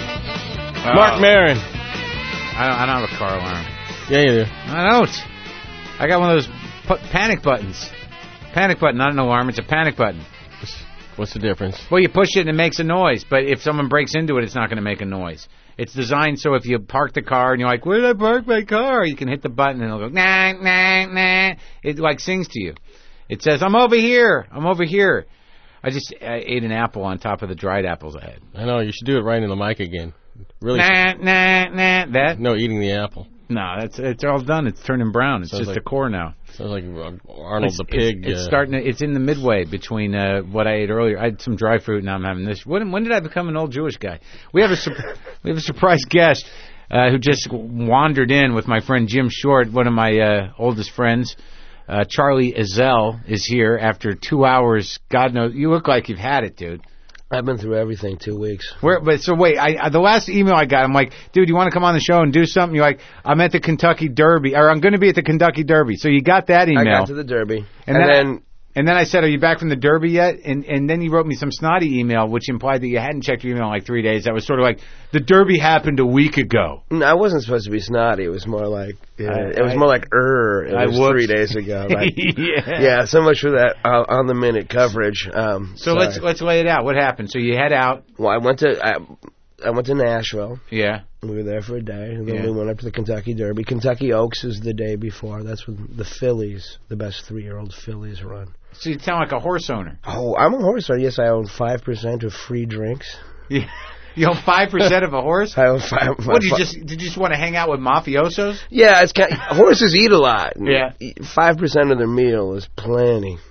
Oh. Mark Maron. I don't, I don't have a car alarm. Yeah, you do. I don't. I got one of those pu- panic buttons. Panic button, not an alarm. It's a panic button. What's the difference? Well, you push it and it makes a noise, but if someone breaks into it, it's not going to make a noise. It's designed so if you park the car and you're like, where did I park my car? You can hit the button and it'll go, nah, nah, nah. It like sings to you. It says, I'm over here. I'm over here. I just I ate an apple on top of the dried apples I had. I know, you should do it right in the mic again. Really? Nah, nah, nah. That? No, eating the apple. No, that's it's all done. It's turning brown. It's Sounds just like, the core now. Sounds like Arnold it's, the pig. It's, it's uh, starting. To, it's in the midway between uh, what I ate earlier. I had some dry fruit, and now I'm having this. When, when did I become an old Jewish guy? We have a we have a surprise guest uh, who just wandered in with my friend Jim Short, one of my uh, oldest friends. Uh, Charlie Ezell is here after two hours. God knows, you look like you've had it, dude. I've been through everything two weeks. Where, but so wait, I, I the last email I got, I'm like, dude, you want to come on the show and do something? You're like, I'm at the Kentucky Derby, or I'm going to be at the Kentucky Derby. So you got that email. I got to the Derby, and, and then, then and then I said, are you back from the Derby yet? And and then you wrote me some snotty email, which implied that you hadn't checked your email in like three days. That was sort of like, the Derby happened a week ago. no, I wasn't supposed to be snotty. It was more like yeah, I- it was I- more like er. It I was whooped. three days ago. Like, yeah. yeah, so much for that uh, on the minute coverage. Um, So sorry. let's let's lay it out. What happened? So you head out. Well, I went to I, I went to Nashville. Yeah. We were there for a day, and then Yeah. we went up to the Kentucky Derby. Kentucky Oaks is the day before. That's when the fillies, the best three-year-old fillies, run. So you sound like a horse owner. Oh, I'm a horse owner. Yes, I own five percent of free drinks. Yeah. You own five percent of a horse? I own five. What, did you just did you just want to hang out with mafiosos? Yeah, it's kind of, horses eat a lot. Yeah. Five percent of their meal is plenty.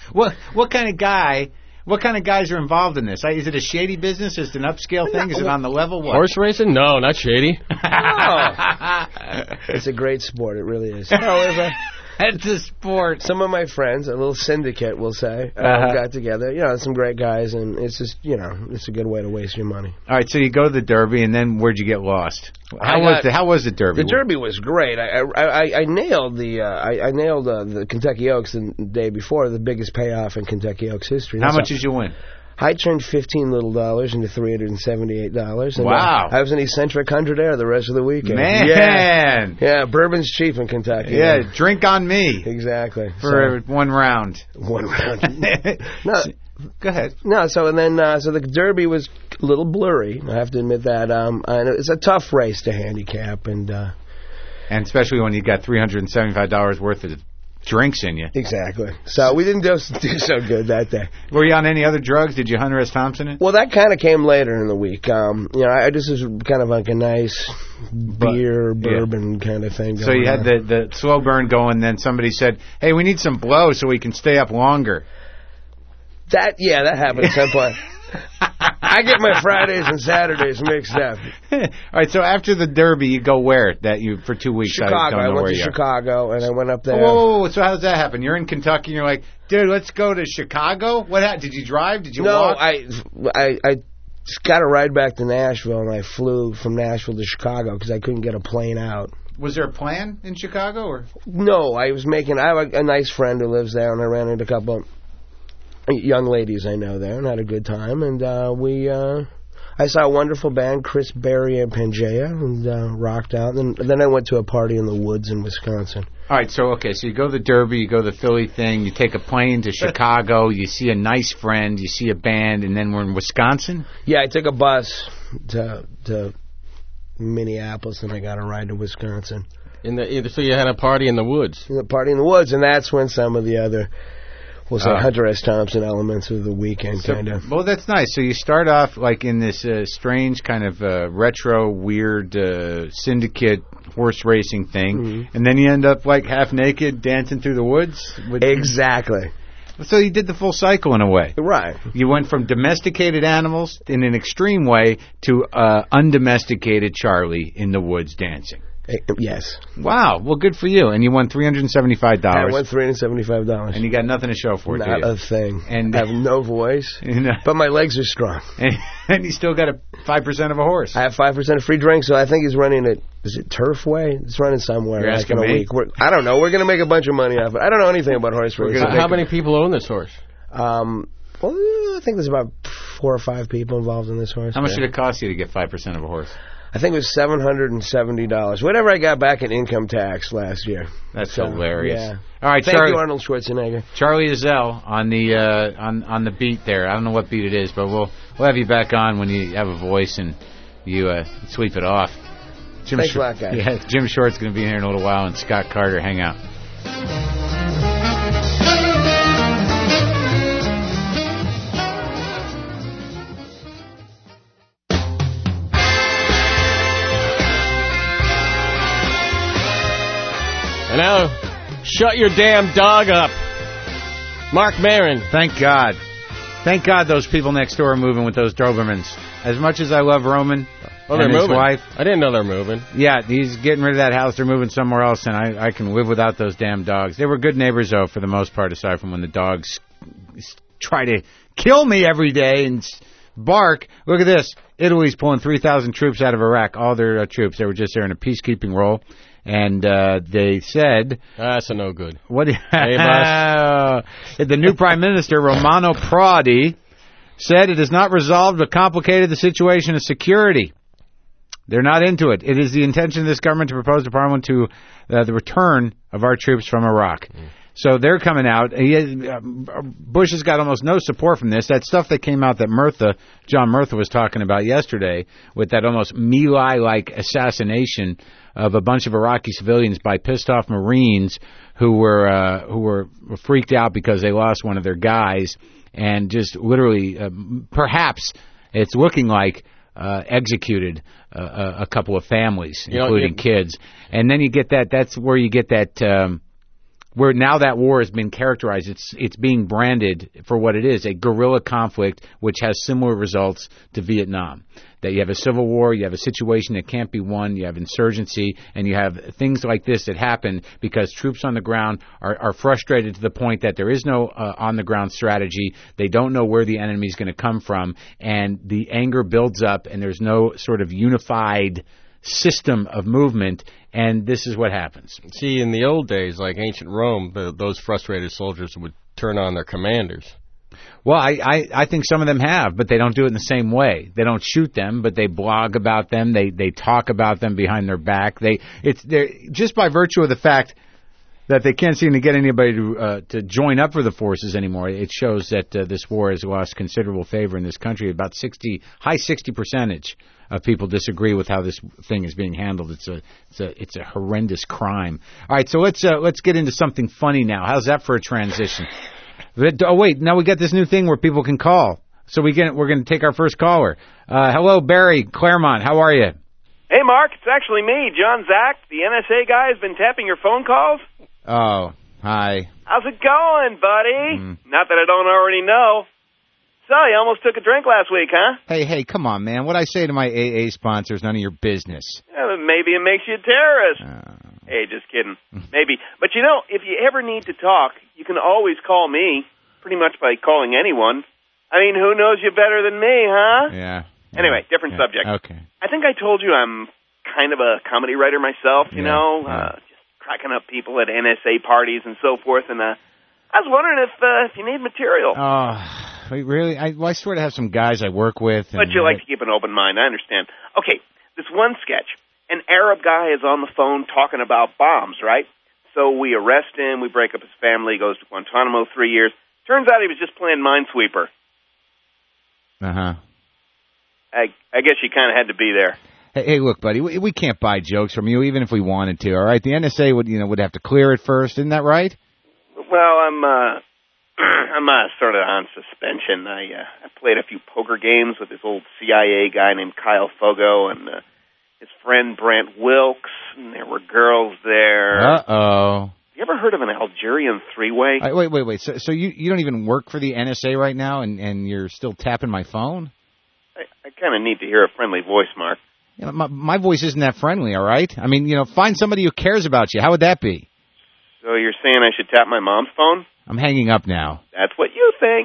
what what kind of guy? What kind of guys are involved in this? Is it a shady business? Is it an upscale thing? Is it on the level? What? Horse racing? No, not shady. Oh. It's a great sport. It really is. However, it's a sport. Some of my friends, a little syndicate, we'll say, uh, Uh-huh. got together. You know, some great guys, and it's just, you know, it's a good way to waste your money. All right, so you go to the Derby, and then where'd you get lost? How I was got- the How was the Derby? The Derby was great. I I, I, I nailed the uh, I, I nailed uh, the Kentucky Oaks the day before, the biggest payoff in Kentucky Oaks history. How That's much all. did you win? I turned fifteen little dollars into three hundred and seventy-eight dollars. Wow. I was an eccentric hundredaire the rest of the weekend. Man. Yeah, yeah. Bourbon's cheap in Kentucky. Yeah, drink on me exactly. for one round. So, one round. No. Go ahead. No, so and then uh, so the Derby was a little blurry. I have to admit that. Um, and it's a tough race to handicap, and uh, And especially when you got three hundred seventy-five dollars worth of drinks in you. exactly. So we didn't do, do so good that day. Were you on any other drugs? Did you Hunter S. Thompson it? Well, that kind of came later in the week. Um, you know, I just was kind of like a nice beer, yeah. bourbon kind of thing. So going you had on. the, the slow burn going, then somebody said, hey, we need some blow so we can stay up longer. that. Yeah, that happened at some point. I get my Fridays and Saturdays mixed up. All right, so after the Derby, you go where that you for two weeks? Chicago. I, don't I, know went where to you are. Chicago, and I went up there. Whoa, whoa, whoa, so how does that happen? You're in Kentucky, and you're like, dude, let's go to Chicago? What happened? Did you drive? Did you no, walk? I, I, I just got a ride back to Nashville, and I flew from Nashville to Chicago because I couldn't get a plane out. Was there a plan in Chicago? Or No, I was making. I have a, a nice friend who lives there, and I ran into a couple young ladies I know there, and had a good time. And uh, we, uh, I saw a wonderful band, Chris Berry and Pangea, and uh, rocked out. And then, then I went to a party in the woods in Wisconsin. All right, so, okay, so you go to the Derby, you go to the Philly thing, you take a plane to Chicago, you see a nice friend, you see a band, and then we're in Wisconsin? Yeah, I took a bus to to Minneapolis, and I got a ride to Wisconsin. In the so you had a party in the woods. The party in the woods, and that's when some of the other, we'll say, Uh, Hunter S. Thompson elements of the weekend So, kind of. well, that's nice. So you start off like in this uh, strange kind of uh, retro, weird uh, syndicate horse racing thing, Mm-hmm. and then you end up like half naked dancing through the woods. With, Exactly. So you did the full cycle in a way. Right. You went from domesticated animals in an extreme way to uh, undomesticated Charlie in the woods dancing. Eh, Yes. Wow. Well, good for you. And you won three hundred seventy-five I dollars. won three hundred seventy-five dollars. And you got nothing to show for it, Not do you? a thing. And- I have no voice, You know, but my legs are strong. and, and you still got a five percent of a horse. I have five percent of free drink, so I think he's running at, is it Turfway? It's running somewhere. You're like asking in a me? week. We're, I don't know. We're going to make a bunch of money off it. I don't know anything about horse racing. How, how many people own this horse? Um, well, I think there's about four or five people involved in this horse. How much did it cost you to get five percent of a horse? I think it was seven hundred seventy dollars. Whatever I got back in income tax last year. That's So, hilarious. yeah. All right, Thank Charlie, you, Arnold Schwarzenegger. Charlie Azell on the uh, on on the beat there. I don't know what beat it is, but we'll we'll have you back on when you have a voice and you uh, sweep it off. Jim Thanks a Shor- lot, guys. Yeah, Jim Short's going to be here in a little while, and Scott Carter hang out. And now, shut your damn dog up. Mark Maron. Thank God. Thank God those people next door are moving with those Dobermans. As much as I love Roman Oh, they're and his moving. wife, I didn't know they're moving. yeah, he's getting rid of that house. They're moving somewhere else, and I, I can live without those damn dogs. They were good neighbors, though, for the most part, aside from when the dogs s- try to kill me every day and s- bark. Look at this. Italy's pulling three thousand troops out of Iraq, all their uh, troops. They were just there in a peacekeeping role. And uh, they said... That's a no good. What? Do Hey, boss. The new Prime Minister, Romano Prodi, said it has not resolved but complicated the situation of security. They're not into it. It is the intention of this government to propose to Parliament to uh, the return of our troops from Iraq. Mm. So they're coming out. He has, uh, Bush has got almost no support from this. That stuff that came out that Murtha, John Murtha was talking about yesterday with that almost My Lai-like assassination of a bunch of Iraqi civilians by pissed-off Marines who were uh, who were freaked out because they lost one of their guys and just literally, uh, perhaps it's looking like, uh, executed uh, a, a couple of families, You know, including it- kids. And then you get that, that's where you get that... Um, where now that war has been characterized. It's it's being branded for what it is, a guerrilla conflict, which has similar results to Vietnam. That you have a civil war, you have a situation that can't be won, you have insurgency, and you have things like this that happen because troops on the ground are, are frustrated to the point that there is no uh, on-the-ground strategy. They don't know where the enemy is going to come from, and the anger builds up, and there's no sort of unified system of movement, and this is what happens. See, in the old days, like ancient Rome, the, those frustrated soldiers would turn on their commanders. Well, I, I, I think some of them have, but they don't do it in the same way. They don't shoot them, but they blog about them. They they talk about them behind their back. They it's they're, just by virtue of the fact that they can't seem to get anybody to uh, to join up for the forces anymore. It shows that uh, this war has lost considerable favor in this country. About sixty, high sixty percentage of people disagree with how this thing is being handled. It's a it's a it's a horrendous crime. All right, so let's uh, let's get into something funny now. How's that for a transition? Oh, wait, now we got this new thing where people can call. So we get, we're going to take our first caller. Uh, hello, Barry, Claremont. How are you? Hey, Mark. It's actually me, John Zach. The N S A guy has been tapping your phone calls. Oh, hi. How's it going, buddy? Mm. Not that I don't already know. So, you almost took a drink last week, huh? Hey, hey, come on, man. What I say to my A A sponsors, none of your business. Yeah, maybe it makes you a terrorist. Uh... Hey, just kidding. Maybe. But, you know, if you ever need to talk, you can always call me, pretty much by calling anyone. I mean, who knows you better than me, huh? Yeah. Anyway, different yeah. subject. Okay. I think I told you I'm kind of a comedy writer myself, you yeah. know, yeah. uh, just cracking up people at N S A parties and so forth. And uh, I was wondering if uh, if you need material. Oh, wait, really? I, well, I sort of have some guys I work with. And but you like to keep an open mind. I understand. Okay, this one sketch. An Arab guy is on the phone talking about bombs, right? So we arrest him, we break up his family, goes to Guantanamo three years. Turns out he was just playing Minesweeper. Uh-huh. I, I guess you kind of had to be there. Hey, hey, look, buddy, we, we can't buy jokes from you, even if we wanted to, all right? The N S A would, you know, would have to clear it first, isn't that right? Well, I'm, uh, I'm uh, sort of on suspension. I, uh, I played a few poker games with this old C I A guy named Kyle Fogo, and, uh, his friend Brant Wilkes, and there were girls there. Uh-oh. You ever heard of an Algerian three-way? Right, wait, wait, wait. So, so you, you don't even work for the N S A right now, and, and you're still tapping my phone? I, I kind of need to hear a friendly voice, Mark. You know, my, my voice isn't that friendly, all right? I mean, you know, find somebody who cares about you. How would that be? So you're saying I should tap my mom's phone? I'm hanging up now. That's what you think.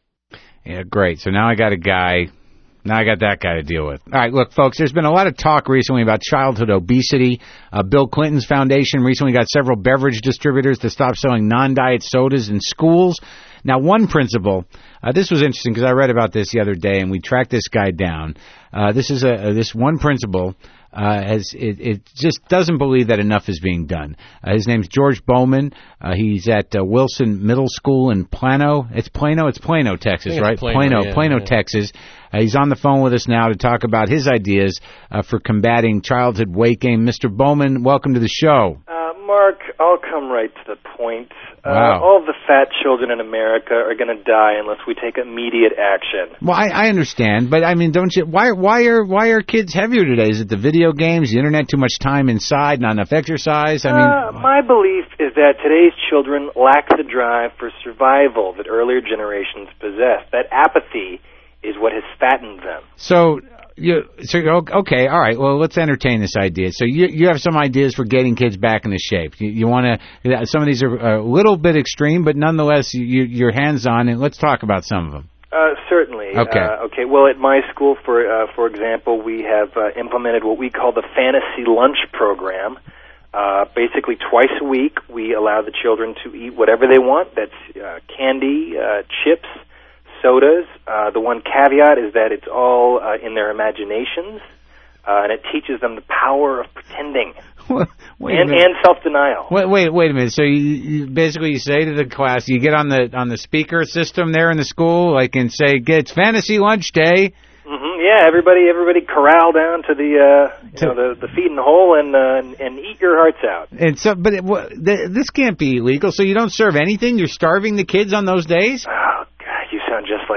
Yeah, great. So now I got a guy... Now I got that guy to deal with. All right, look, folks, there's been a lot of talk recently about childhood obesity. Uh, Bill Clinton's foundation recently got several beverage distributors to stop selling non-diet sodas in schools. Now, one principle, uh, this was interesting because I read about this the other day, and we tracked this guy down. Uh, this is a, a this one principle uh, has it, it just doesn't believe that enough is being done. Uh, his name's George Bowman. Uh, he's at uh, Wilson Middle School in Plano. It's Plano. It's Plano, Texas, right? Plano, Plano, yeah, Plano, yeah. Texas. Uh, he's on the phone with us now to talk about his ideas uh, for combating childhood weight gain. Mister Bowman, welcome to the show. Uh, Mark, I'll come right to the point. Uh, Wow. all of the fat children in America are going to die unless we take immediate action. Well, I, I understand, but I mean, don't you? Why, why are, why are kids heavier today? Is it the video games, the internet, too much time inside, not enough exercise? I mean, uh, my belief is that today's children lack the drive for survival that earlier generations possessed. That apathy is what has fattened them. so you, so okay, all right. Well, let's entertain this idea. So you, you have some ideas for getting kids back into shape. You, you want to? Some of these are a little bit extreme, but nonetheless, you, you're hands on, and let's talk about some of them. Uh, certainly. Okay. Uh, okay. Well, at my school, for uh, for example, we have uh, implemented what we call the Fantasy Lunch Program. Uh, basically, twice a week, we allow the children to eat whatever they want. That's uh, candy, uh, chips, sodas. Uh, the one caveat is that it's all uh, in their imaginations, uh, and it teaches them the power of pretending Wait and, a minute. and self-denial. Wait, wait, wait a minute. So you, you basically you say to the class, you get on the on the speaker system there in the school, like, and say, "It's fantasy lunch day." Mm-hmm, yeah, everybody, everybody corral down to the, uh, you To- know, the the feeding hole and uh, and eat your hearts out. And so, but it, what, th- this can't be illegal. So you don't serve anything. You're starving the kids on those days. Oh God, you sound just like those guys.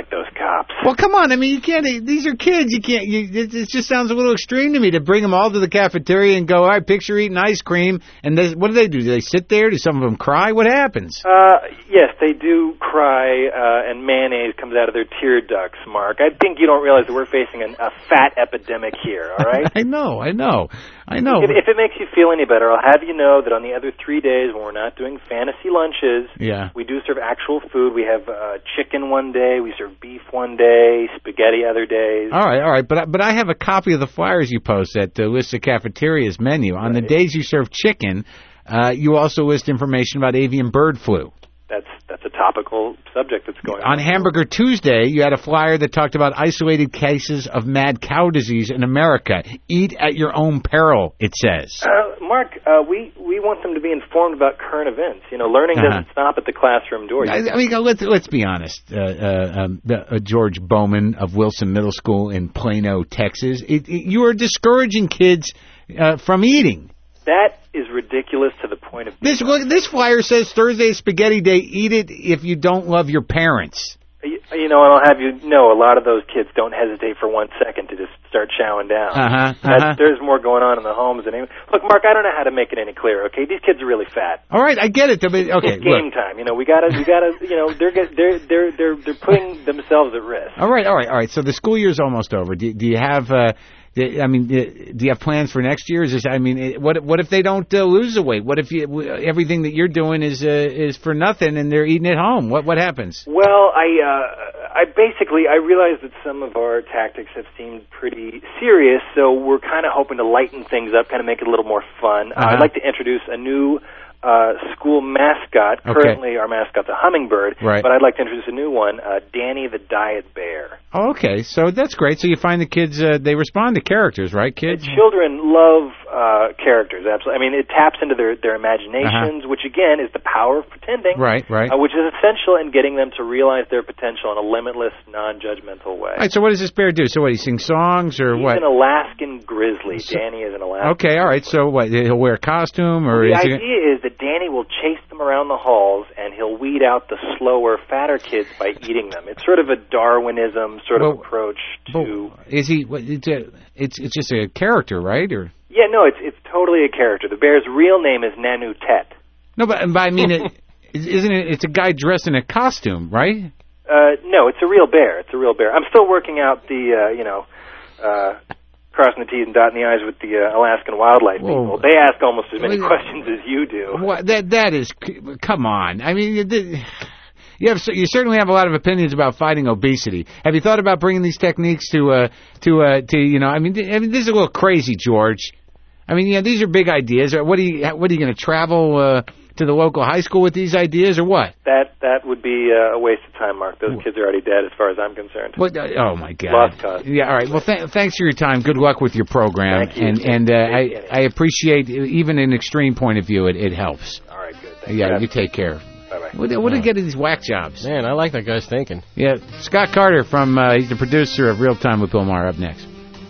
chops. Well, come on. I mean, you can't. These are kids. You can't. You, it, it just sounds a little extreme to me to bring them all to the cafeteria and go, all right, picture eating ice cream. And they, what do they do? Do they sit there? Do some of them cry? What happens? Uh, yes, they do cry, uh, and mayonnaise comes out of their tear ducts, Mark. I think you don't realize that we're facing an, a fat epidemic here, all right? I know, I know, I know. If, if it makes you feel any better, I'll have you know that on the other three days when we're not doing fantasy lunches, yeah. we do serve actual food. We have uh, chicken one day, we serve beef one day, spaghetti other days. All right, all right, but but I have a copy of the flyers you post that uh, lists the cafeteria's menu. On right. the days you serve chicken, uh, you also list information about avian bird flu. That's that's a topical subject that's going on. On Hamburger Tuesday, you had a flyer that talked about isolated cases of mad cow disease in America. Eat at your own peril, it says. Uh, Mark, uh, we, we want them to be informed about current events. You know, learning uh-huh. doesn't stop at the classroom door. I, I mean, let's, let's be honest. Uh, uh, um, uh, George Bowman of Wilson Middle School in Plano, Texas, it, it, you are discouraging kids uh, from eating. That is ridiculous to the point of... This look, this flyer says Thursday is Spaghetti Day. Eat it if you don't love your parents. You, you know, and I'll have you know, a lot of those kids don't hesitate for one second to just start chowing down. Uh-huh, uh-huh. There's more going on in the homes than any... Look, Mark, I don't know how to make it any clearer, okay? These kids are really fat. All right, I get it. Okay, it's game look. time. You know, we gotta, we gotta, you know, they're they're they're they're they're putting themselves at risk. All right, all right, all right. So the school year's almost over. Do, do you have... Uh, I mean, do you have plans for next year? Is this, I mean, what what if they don't uh, lose the weight? What if you, everything that you're doing is uh, is for nothing and they're eating at home? What what happens? Well, I uh, I basically I realize that some of our tactics have seemed pretty serious, so we're kind of hoping to lighten things up, kind of make it a little more fun. Uh-huh. Uh, I'd like to introduce a new uh, school mascot. Currently, okay. our mascot's a hummingbird, right. but I'd like to introduce a new one, uh, Danny the Diet Bear. Oh, okay, so that's great. So you find the kids, uh, they respond to characters, right, kids? The children love uh, characters, absolutely. I mean, it taps into their, their imaginations, uh-huh. which, again, is the power of pretending. Right, right. Uh, which is essential in getting them to realize their potential in a limitless, non-judgmental way. All right, so what does this bear do? So what, he sings songs or He's what? He's an Alaskan grizzly. So, Danny is an Alaskan Okay, all right, grizzly. so what, he'll wear a costume? Or well, the is idea he... is that Danny will chase them around the halls, and he'll weed out the slower, fatter kids by eating them. It's sort of a Darwinism sort well, of approach to... Is he... It's, a, it's it's just a character, right? Or Yeah, no, it's it's totally a character. The bear's real name is Nanu Tet. No, but, but I mean, it, isn't it? It's a guy dressed in a costume, right? Uh, no, it's a real bear. It's a real bear. I'm still working out the, uh, you know, uh, crossing the T's and dotting the I's with the uh, Alaskan wildlife Whoa. people. They ask almost as many Well, questions as you do. What, that that is, come on. I mean, you, you have you certainly have a lot of opinions about fighting obesity. Have you thought about bringing these techniques to uh to uh to you know? I mean, I mean, this is a little crazy, George. I mean, yeah, these are big ideas. What are you what are you going to travel uh, to the local high school with these ideas, or what? That that would be uh, a waste of time, Mark. Those kids are already dead, as far as I'm concerned. What? Uh, oh my God! Lost cause. Yeah. All right. Well, th- thanks for your time. Good luck with your program. Thank you. And and uh, I I appreciate even an extreme point of view. It it helps. All right. Good. Thanks Yeah. You take care. Bye bye. What, what do you get in these whack jobs? Man, I like that guy's thinking. Yeah. Scott Carter from uh, he's the producer of Real Time with Bill Maher. Up next.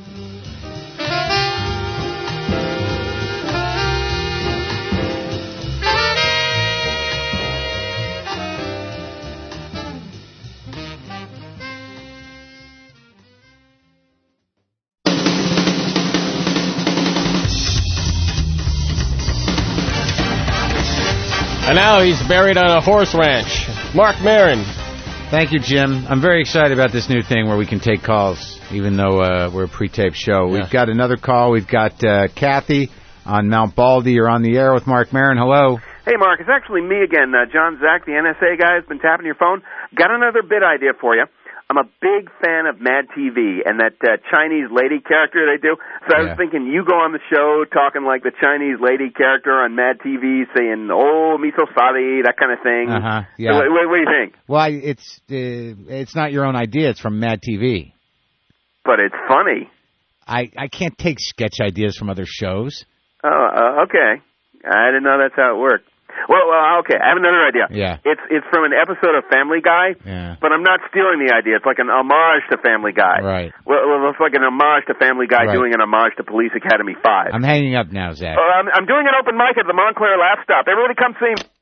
And now he's buried on a horse ranch. Mark Maron. Thank you, Jim. I'm very excited about this new thing where we can take calls, even though uh, we're a pre-taped show. Yeah. We've got another call. We've got uh, Kathy on Mount Baldy. You're on the air with Mark Maron. Hello. Hey, Mark. It's actually me again. Uh, John Zach, the N S A guy, has been tapping your phone. Got another bit idea for you. I'm a big fan of Mad T V and that uh, Chinese lady character they do. So I was yeah. thinking you go on the show talking like the Chinese lady character on Mad T V, saying, oh, miso sari, that kind of thing. Uh-huh. Yeah. So, what, what do you think? Well, it's uh, it's not your own idea. It's from Mad T V. But it's funny. I, I can't take sketch ideas from other shows. Oh, uh, okay. I didn't know that's how it worked. Well, well, okay, I have another idea. Yeah. It's it's from an episode of Family Guy, yeah. but I'm not stealing the idea. It's like an homage to Family Guy. Right. Well, well it's like an homage to Family Guy right. doing an homage to Police Academy five. I'm hanging up now, Zach. Uh, I'm, I'm doing an open mic at the Montclair Laugh Stop. Everybody come see me.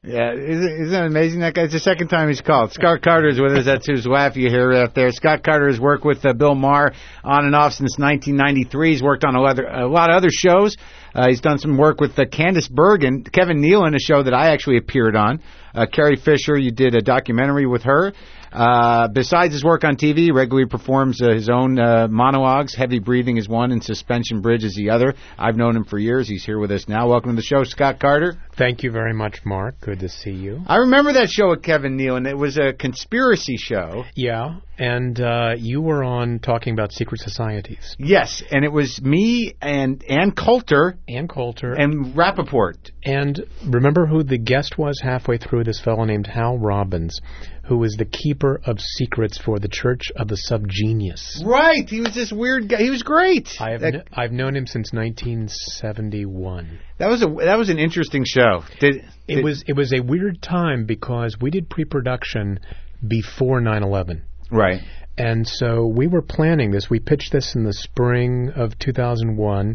Yeah, isn't that amazing? That guy's the second time he's called. Scott Carter is with us. That's whose laugh you hear out there. Scott Carter has worked with uh, Bill Maher on and off since nineteen ninety-three. He's worked on a lot of, a lot of other shows. Uh, he's done some work with uh, Candice Bergen, Kevin Nealon, a show that I actually appeared on. Uh, Carrie Fisher, you did a documentary with her. Uh, besides his work on T V, he regularly performs uh, his own uh, monologues. Heavy Breathing is one, and Suspension Bridge is the other. I've known him for years. He's here with us now. Welcome to the show, Scott Carter. Thank you very much, Mark. Good to see you. I remember that show with Kevin Nealon. It was a conspiracy show. Yeah, and uh, you were on talking about secret societies. Yes, and it was me and Ann Coulter. Ann Coulter. And Rappaport. And remember who the guest was halfway through? This fellow named Hal Robbins, who was the keeper of secrets for the Church of the Subgenius. Right. He was this weird guy. He was great. I have that, kn- I've known him since nineteen seventy-one. That was a that was an interesting show. Did, it did, was it was a weird time because we did pre-production before nine eleven. Right. And so we were planning this. We pitched this in the spring of two thousand one.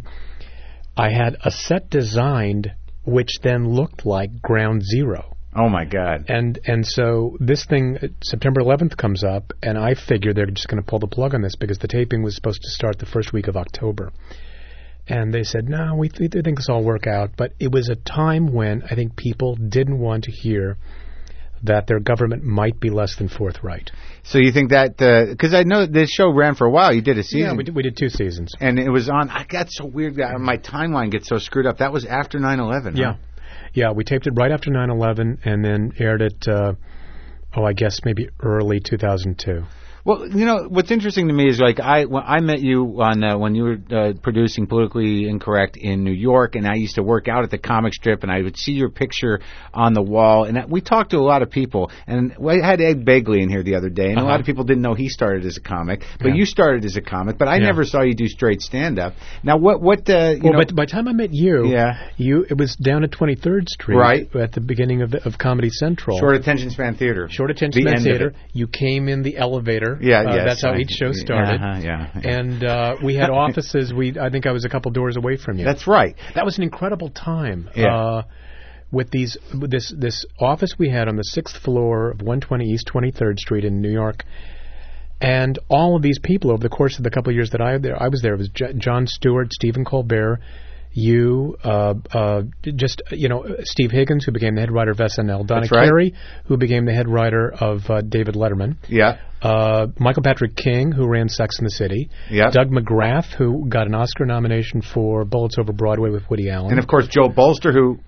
I had a set designed which then looked like Ground Zero. Oh, my God. And and so this thing, September eleventh comes up, and I figure they're just going to pull the plug on this because the taping was supposed to start the first week of October. And they said, no, we, th- we think this will all work out. But it was a time when I think people didn't want to hear that their government might be less than forthright. So you think that, because uh, I know this show ran for a while. You did a season. Yeah, we did, we did two seasons. And it was on, I got so weird, my timeline gets so screwed up. That was after nine eleven, Yeah. Huh? Yeah, we taped it right after nine eleven and then aired it, uh, oh, I guess maybe early two thousand two. Well, you know, what's interesting to me is, like, I when I met you on uh, when you were uh, producing Politically Incorrect in New York, and I used to work out at the comic strip, and I would see your picture on the wall, and we talked to a lot of people, and we had Ed Begley in here the other day, and uh-huh. a lot of people didn't know he started as a comic, but yeah. you started as a comic, but I yeah. never saw you do straight stand-up. Now, what, what uh, you well, know... But by the time I met you, yeah. you it was down at twenty-third Street, right. at the beginning of, of Comedy Central. Short Attention Span Theater. Short Attention Span Theater. You came in the elevator. Yeah, uh, yes. That's how each show started. Uh-huh, yeah, yeah. And uh, we had offices. We I think I was a couple doors away from you. That's right. That was an incredible time. Yeah. Uh, with these with this this office we had on the sixth floor of one twenty East twenty-third Street in New York. And all of these people over the course of the couple of years that I there I was there, it was J- Jon Stewart, Stephen Colbert, you, uh, uh, just, you know, Steve Higgins, who became the head writer of S N L, Donna That's right. Carey, who became the head writer of uh, David Letterman, yeah, uh, Michael Patrick King, who ran Sex and the City, yeah, Doug McGrath, who got an Oscar nomination for Bullets Over Broadway with Woody Allen, and of course Joe Bolster, who,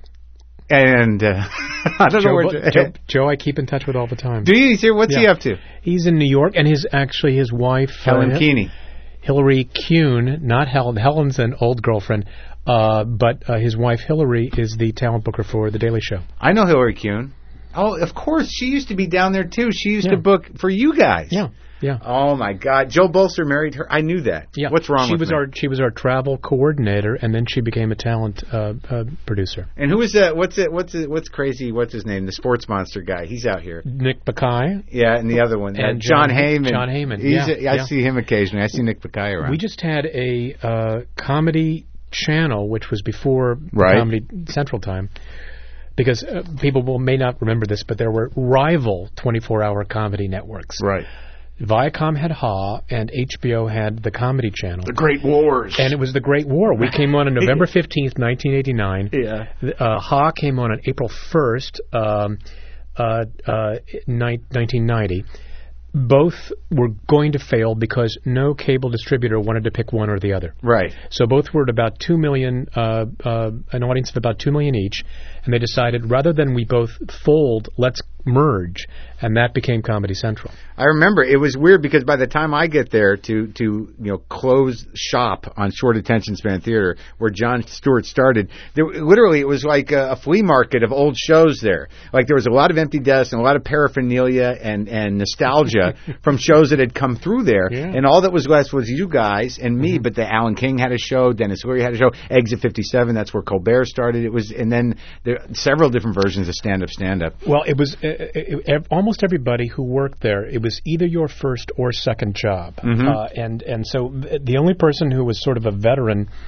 and uh, I don't Joe, know where Bo- to, Joe, Joe I keep in touch with all the time. Do you? See, what's yeah. he up to? He's in New York, and his actually his wife Helen uh, Keeney. Hillary Kuhn, not Helen. Helen's an old girlfriend, uh, but uh, his wife Hillary is the talent booker for The Daily Show. I know Hillary Kuhn. Oh, of course. She used to be down there, too. She used yeah. to book for you guys. Yeah, yeah. Oh, my God. Joe Bolster married her. I knew that. Yeah. What's wrong she with was me? our She was our travel coordinator, and then she became a talent uh, uh, producer. And who is that? What's it? What's it? What's crazy? What's his name? The sports monster guy. He's out here. Nick Bakay. Yeah, and the other one. And uh, John, John Heyman. John Heyman. He's yeah, a, I yeah. see him occasionally. I see Nick Bakay around. We just had a uh, comedy channel, which was before right. Comedy Central time. Because uh, people will, may not remember this, but there were rival twenty-four hour comedy networks. Right. Viacom had H A, and H B O had the Comedy Channel. The Great Wars. And it was the Great War. We came on on November fifteenth, nineteen eighty-nine. Yeah. Uh, H A came on on April first, um, uh, uh, nineteen ninety. Both were going to fail because no cable distributor wanted to pick one or the other. Right. So both were at about two million, uh, uh, an audience of about two million each, and they decided rather than we both fold, let's merge, and that became Comedy Central. I remember it was weird because by the time I get there to to you know close shop on Short Attention Span Theater where Jon Stewart started, there literally it was like a, a flea market of old shows there. Like there was a lot of empty desks and a lot of paraphernalia and and nostalgia from shows that had come through there, yeah. and all that was left was you guys and me. Mm-hmm. But the Alan King had a show, Dennis Leary had a show, Exit fifty-seven. That's where Colbert started. It was, and then there several different versions of stand up, stand up. Well, it was. Uh, it, it, almost everybody who worked there, it was either your first or second job. Mm-hmm. Uh, and, and so the only person who was sort of a veteran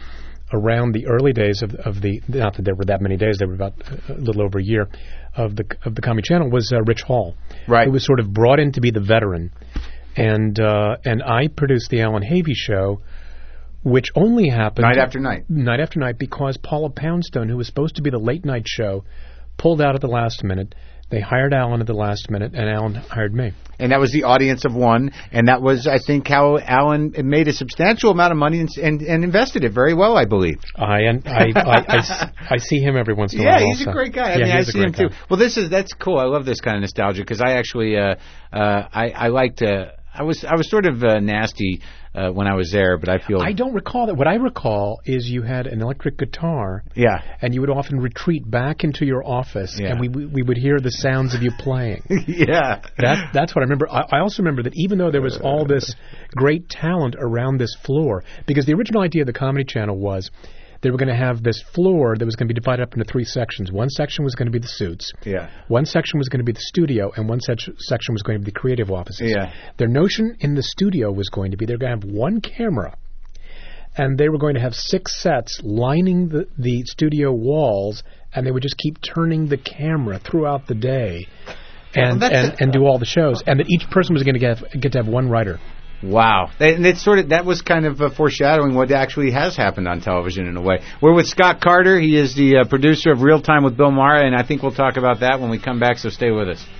around the early days of, of the, not that there were that many days, there were about a little over a year of the of the Comedy Channel, was uh, Rich Hall. Right. Who was sort of brought in to be the veteran. And uh, and I produced the Alan Havey Show, which only happened... Night after night. Night after night, because Paula Poundstone, who was supposed to be the late night show, pulled out at the last minute. They hired Alan at the last minute, and Alan hired me. And that was the audience of one, and that was, I think, how Alan made a substantial amount of money and, and, and invested it very well, I believe. I and I, I, I, I see him every once in a yeah, while. Yeah, he's also. a great guy. I yeah, mean, I see him guy. too. Well, this is that's cool. I love this kind of nostalgia because I actually, uh, uh, I, I liked. Uh, I was I was sort of uh, nasty uh, when I was there, but I feel I don't recall that. What I recall is you had an electric guitar. Yeah. And you would often retreat back into your office, yeah. and we we would hear the sounds of you playing. yeah. That that's what I remember. I, I also remember that even though there was all this great talent around this floor, because the original idea of the Comedy Channel was they were going to have this floor that was going to be divided up into three sections. One section was going to be the suits. Yeah. One section was going to be the studio, and one sec- section was going to be the creative offices. Yeah. Their notion in the studio was going to be they're going to have one camera, and they were going to have six sets lining the, the studio walls, and they would just keep turning the camera throughout the day and, well, and, and do all the shows, and that each person was going to get, get to have one writer. Wow. And it's sort of, that was kind of uh, foreshadowing what actually has happened on television in a way. We're with Scott Carter. He is the uh, producer of Real Time with Bill Maher, and I think we'll talk about that when we come back, so stay with us.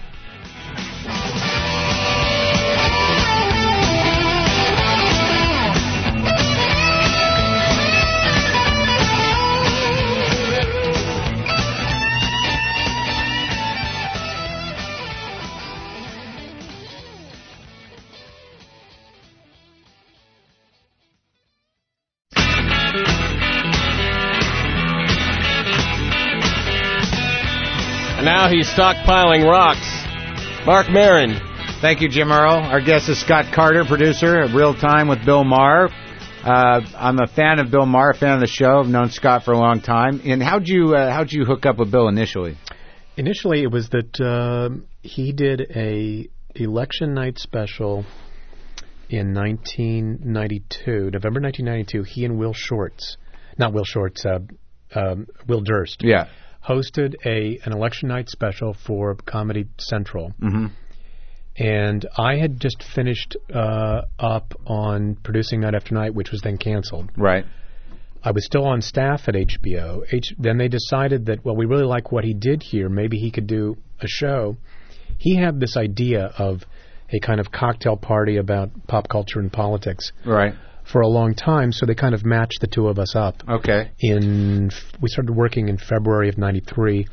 And now he's stockpiling rocks. Marc Maron. Thank you, Jim Earl. Our guest is Scott Carter, producer of Real Time with Bill Maher. Uh, I'm a fan of Bill Maher, a fan of the show. I've known Scott for a long time. And how'd you uh, how'd you hook up with Bill initially? Initially, it was that uh, he did a election night special in nineteen ninety-two, November nineteen ninety-two. He and Will Shortz, not Will Shortz, uh, um, Will Durst. Yeah. Hosted a an election night special for Comedy Central. Mm-hmm. And I had just finished uh, up on producing Night After Night, which was then canceled. Right. I was still on staff at H B O. H- then they decided that, well, we really like what he did here. Maybe he could do a show. He had this idea of a kind of cocktail party about pop culture and politics. Right. For a long time, so they kind of matched the two of us up. Okay. In we started working in February of ninety-three,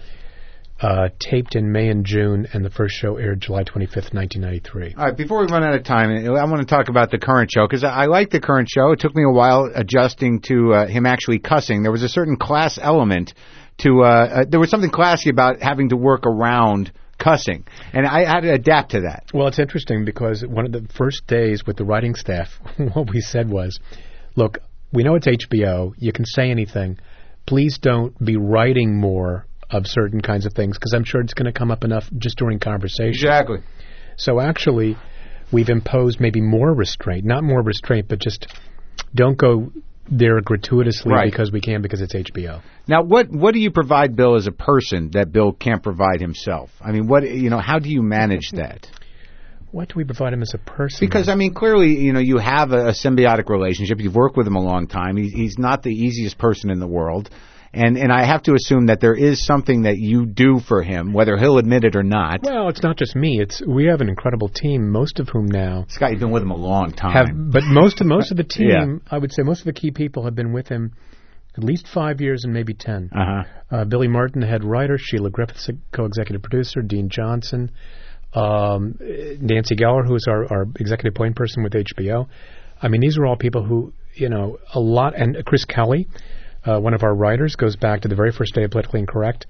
uh, taped in May and June, and the first show aired July twenty-fifth, nineteen ninety-three. All right, before we run out of time, I want to talk about the current show, because I, I like the current show. It took me a while adjusting to uh, him actually cussing. There was a certain class element to, uh, uh, there was something classy about having to work around cussing, and I had to adapt to that. Well, it's interesting because one of the first days with the writing staff, what we said was, look, we know it's H B O. You can say anything. Please don't be writing more of certain kinds of things, because I'm sure it's going to come up enough just during conversation. Exactly. So actually, we've imposed maybe more restraint. Not more restraint, but just don't go there gratuitously right. because we can, because it's H B O. Now, what what do you provide Bill as a person that Bill can't provide himself? I mean, what you know, how do you manage that? What do we provide him as a person? Because I mean, clearly, you know, you have a, a symbiotic relationship. You've worked with him a long time. He, he's not the easiest person in the world, and and I have to assume that there is something that you do for him, whether he'll admit it or not. Well, it's not just me. It's we have an incredible team, most of whom now Scott, you've been with him a long time. Have, but most of most of the team, yeah. I would say, most of the key people have been with him at least five years and maybe ten. Uh-huh. Uh, Billy Martin, the head writer, Sheila Griffiths, co-executive producer, Dean Johnson, um, Nancy Geller, who is our, our executive point person with H B O. I mean, these are all people who, you know, a lot, and Chris Kelly, uh, one of our writers, goes back to the very first day of Politically Incorrect.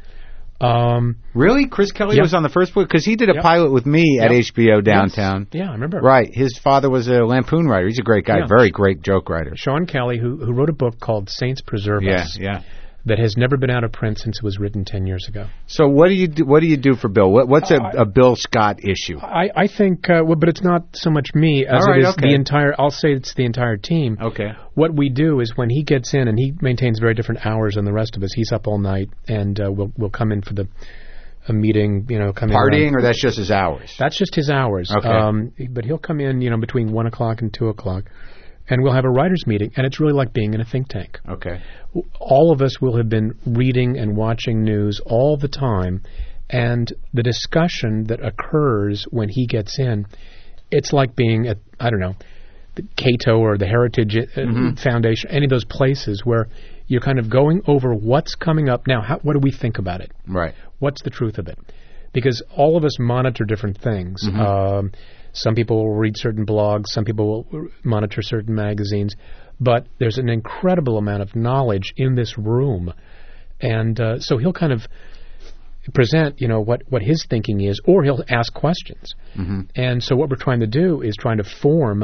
Um, really? Chris Kelly yep. was on the first book? Because he did a yep. pilot with me yep. at H B O downtown. Yes. Yeah, I remember. Right. His father was a Lampoon writer. He's a great guy. Yeah. Very great joke writer. Sean Kelly, who who wrote a book called Saints Preserve yeah, Us. Yeah, that has never been out of print since it was written ten years ago. So what do you do, what do you do for Bill? What, what's a, a Bill Scott issue? I, I think, uh, well, but it's not so much me as All right, it is okay. the entire, I'll say it's the entire team. Okay. What we do is when he gets in, and he maintains very different hours than the rest of us, he's up all night, and uh, we'll, we'll come in for the a meeting, you know, come in. Partying, around. or that's just his hours? That's just his hours. Okay. Um, but he'll come in, you know, between one o'clock and two o'clock, and we'll have a writers' meeting, and it's really like being in a think tank. Okay. All of us will have been reading and watching news all the time, and the discussion that occurs when he gets in, it's like being at, I don't know, the Cato or the Heritage mm-hmm. Foundation, any of those places where you're kind of going over what's coming up. Now, how, what do we think about it? Right. What's the truth of it? Because all of us monitor different things. Mm-hmm. Um, some people will read certain blogs. Some people will monitor certain magazines. But there's an incredible amount of knowledge in this room. And uh, so he'll kind of present, you know, what, what his thinking is, or he'll ask questions. Mm-hmm. And so what we're trying to do is trying to form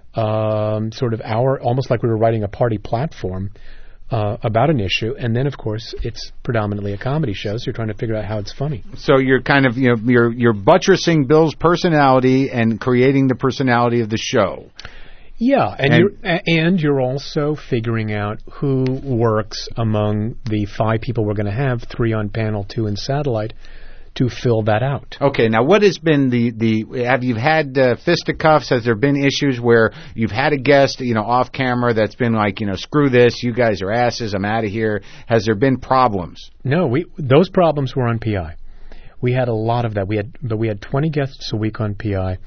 um, sort of our, almost like we were writing a party platform uh, about an issue. And then, of course, it's predominantly a comedy show, so you're trying to figure out how it's funny. So you're kind of, you know, you're, you're buttressing Bill's personality and creating the personality of the show. Yeah, and, and you're and you're also figuring out who works among the five people we're going to have, three on panel, two in satellite, to fill that out. Okay, now what has been the, the have you had uh, fisticuffs? Has there been issues where you've had a guest, you know, off camera that's been like, you know, screw this, you guys are asses, I'm out of here? Has there been problems? No, we those problems were on P I. We had a lot of that. We had, but we had twenty guests a week on P I.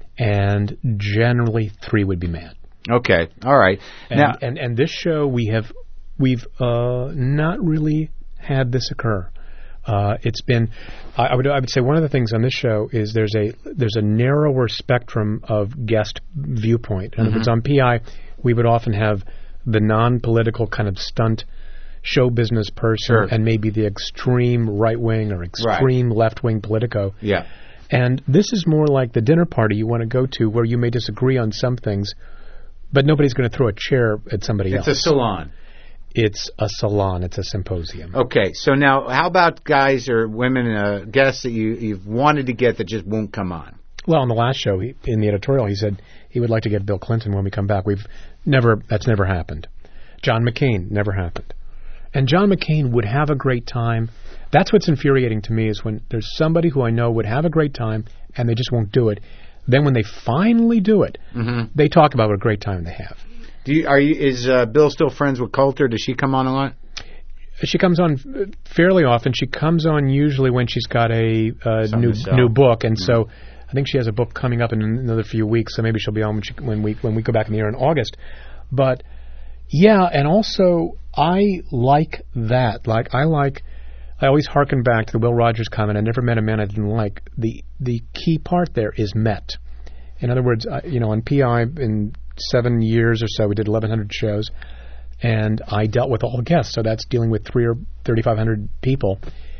And generally, three would be mad. Okay, all right. And, now, and and this show, we have we've uh, not really had this occur. Uh, it's been, I, I would I would say one of the things on this show is there's a there's a narrower spectrum of guest viewpoint. In other words, on P I, we would often have the non-political kind of stunt show business person, sure. and maybe the extreme right wing or extreme right. left wing politico. Yeah. And this is more like the dinner party you want to go to where you may disagree on some things, but nobody's going to throw a chair at somebody it's else. It's a salon. It's a salon. It's a symposium. Okay. So now how about guys or women, uh, guests that you, you've wanted to get that just won't come on? Well, on the last show, he, in the editorial, he said he would like to get Bill Clinton when we come back. We've never, that's never happened. John McCain, never happened. And John McCain would have a great time. That's what's infuriating to me is when there's somebody who I know would have a great time and they just won't do it. Then when they finally do it, mm-hmm. they talk about what a great time they have. Do you, are you, is uh, Bill still friends with Coulter? Does she come on a lot? She comes on fairly often. She comes on usually when she's got a uh, new new book, and mm-hmm. so I think she has a book coming up in another few weeks. So maybe she'll be on when, she, when we when we go back in the air in August. But yeah, and also I like that. Like I like. I always harken back to the Will Rogers comment, I never met a man I didn't like. The the key part there is met. In other words, I, you know, on P I, in seven years or so, we did eleven hundred shows, and I dealt with all guests, so that's dealing with three or thirty-five hundred people.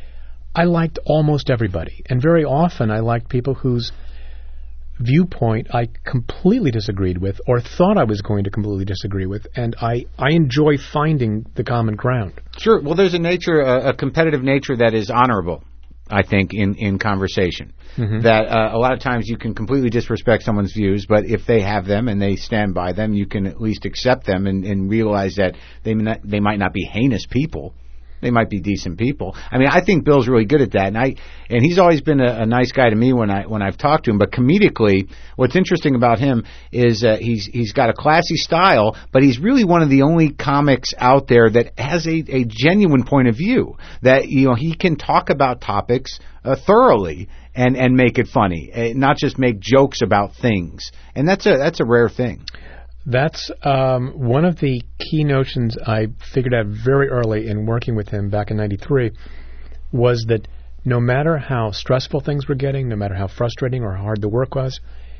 I liked almost everybody, and very often I liked people whose viewpoint I completely disagreed with or thought I was going to completely disagree with, and I, I enjoy finding the common ground. Sure. Well, there's a nature, a, a competitive nature that is honorable, I think, in, in conversation. Mm-hmm. That uh, a lot of times you can completely disrespect someone's views, but if they have them and they stand by them, you can at least accept them and, and realize that they may not, they might not be heinous people. They might be decent people. I mean, I think Bill's really good at that, and I and he's always been a, a nice guy to me when I when I've talked to him. But comedically, what's interesting about him is uh, he's he's got a classy style, but he's really one of the only comics out there that has a, a genuine point of view. That you know he can talk about topics uh, thoroughly and and make it funny, uh, not just make jokes about things. And that's a that's a rare thing. That's um, one of the key notions I figured out very early in working with him back in ninety-three was that no matter how stressful things were getting, no matter how frustrating or hard the work was,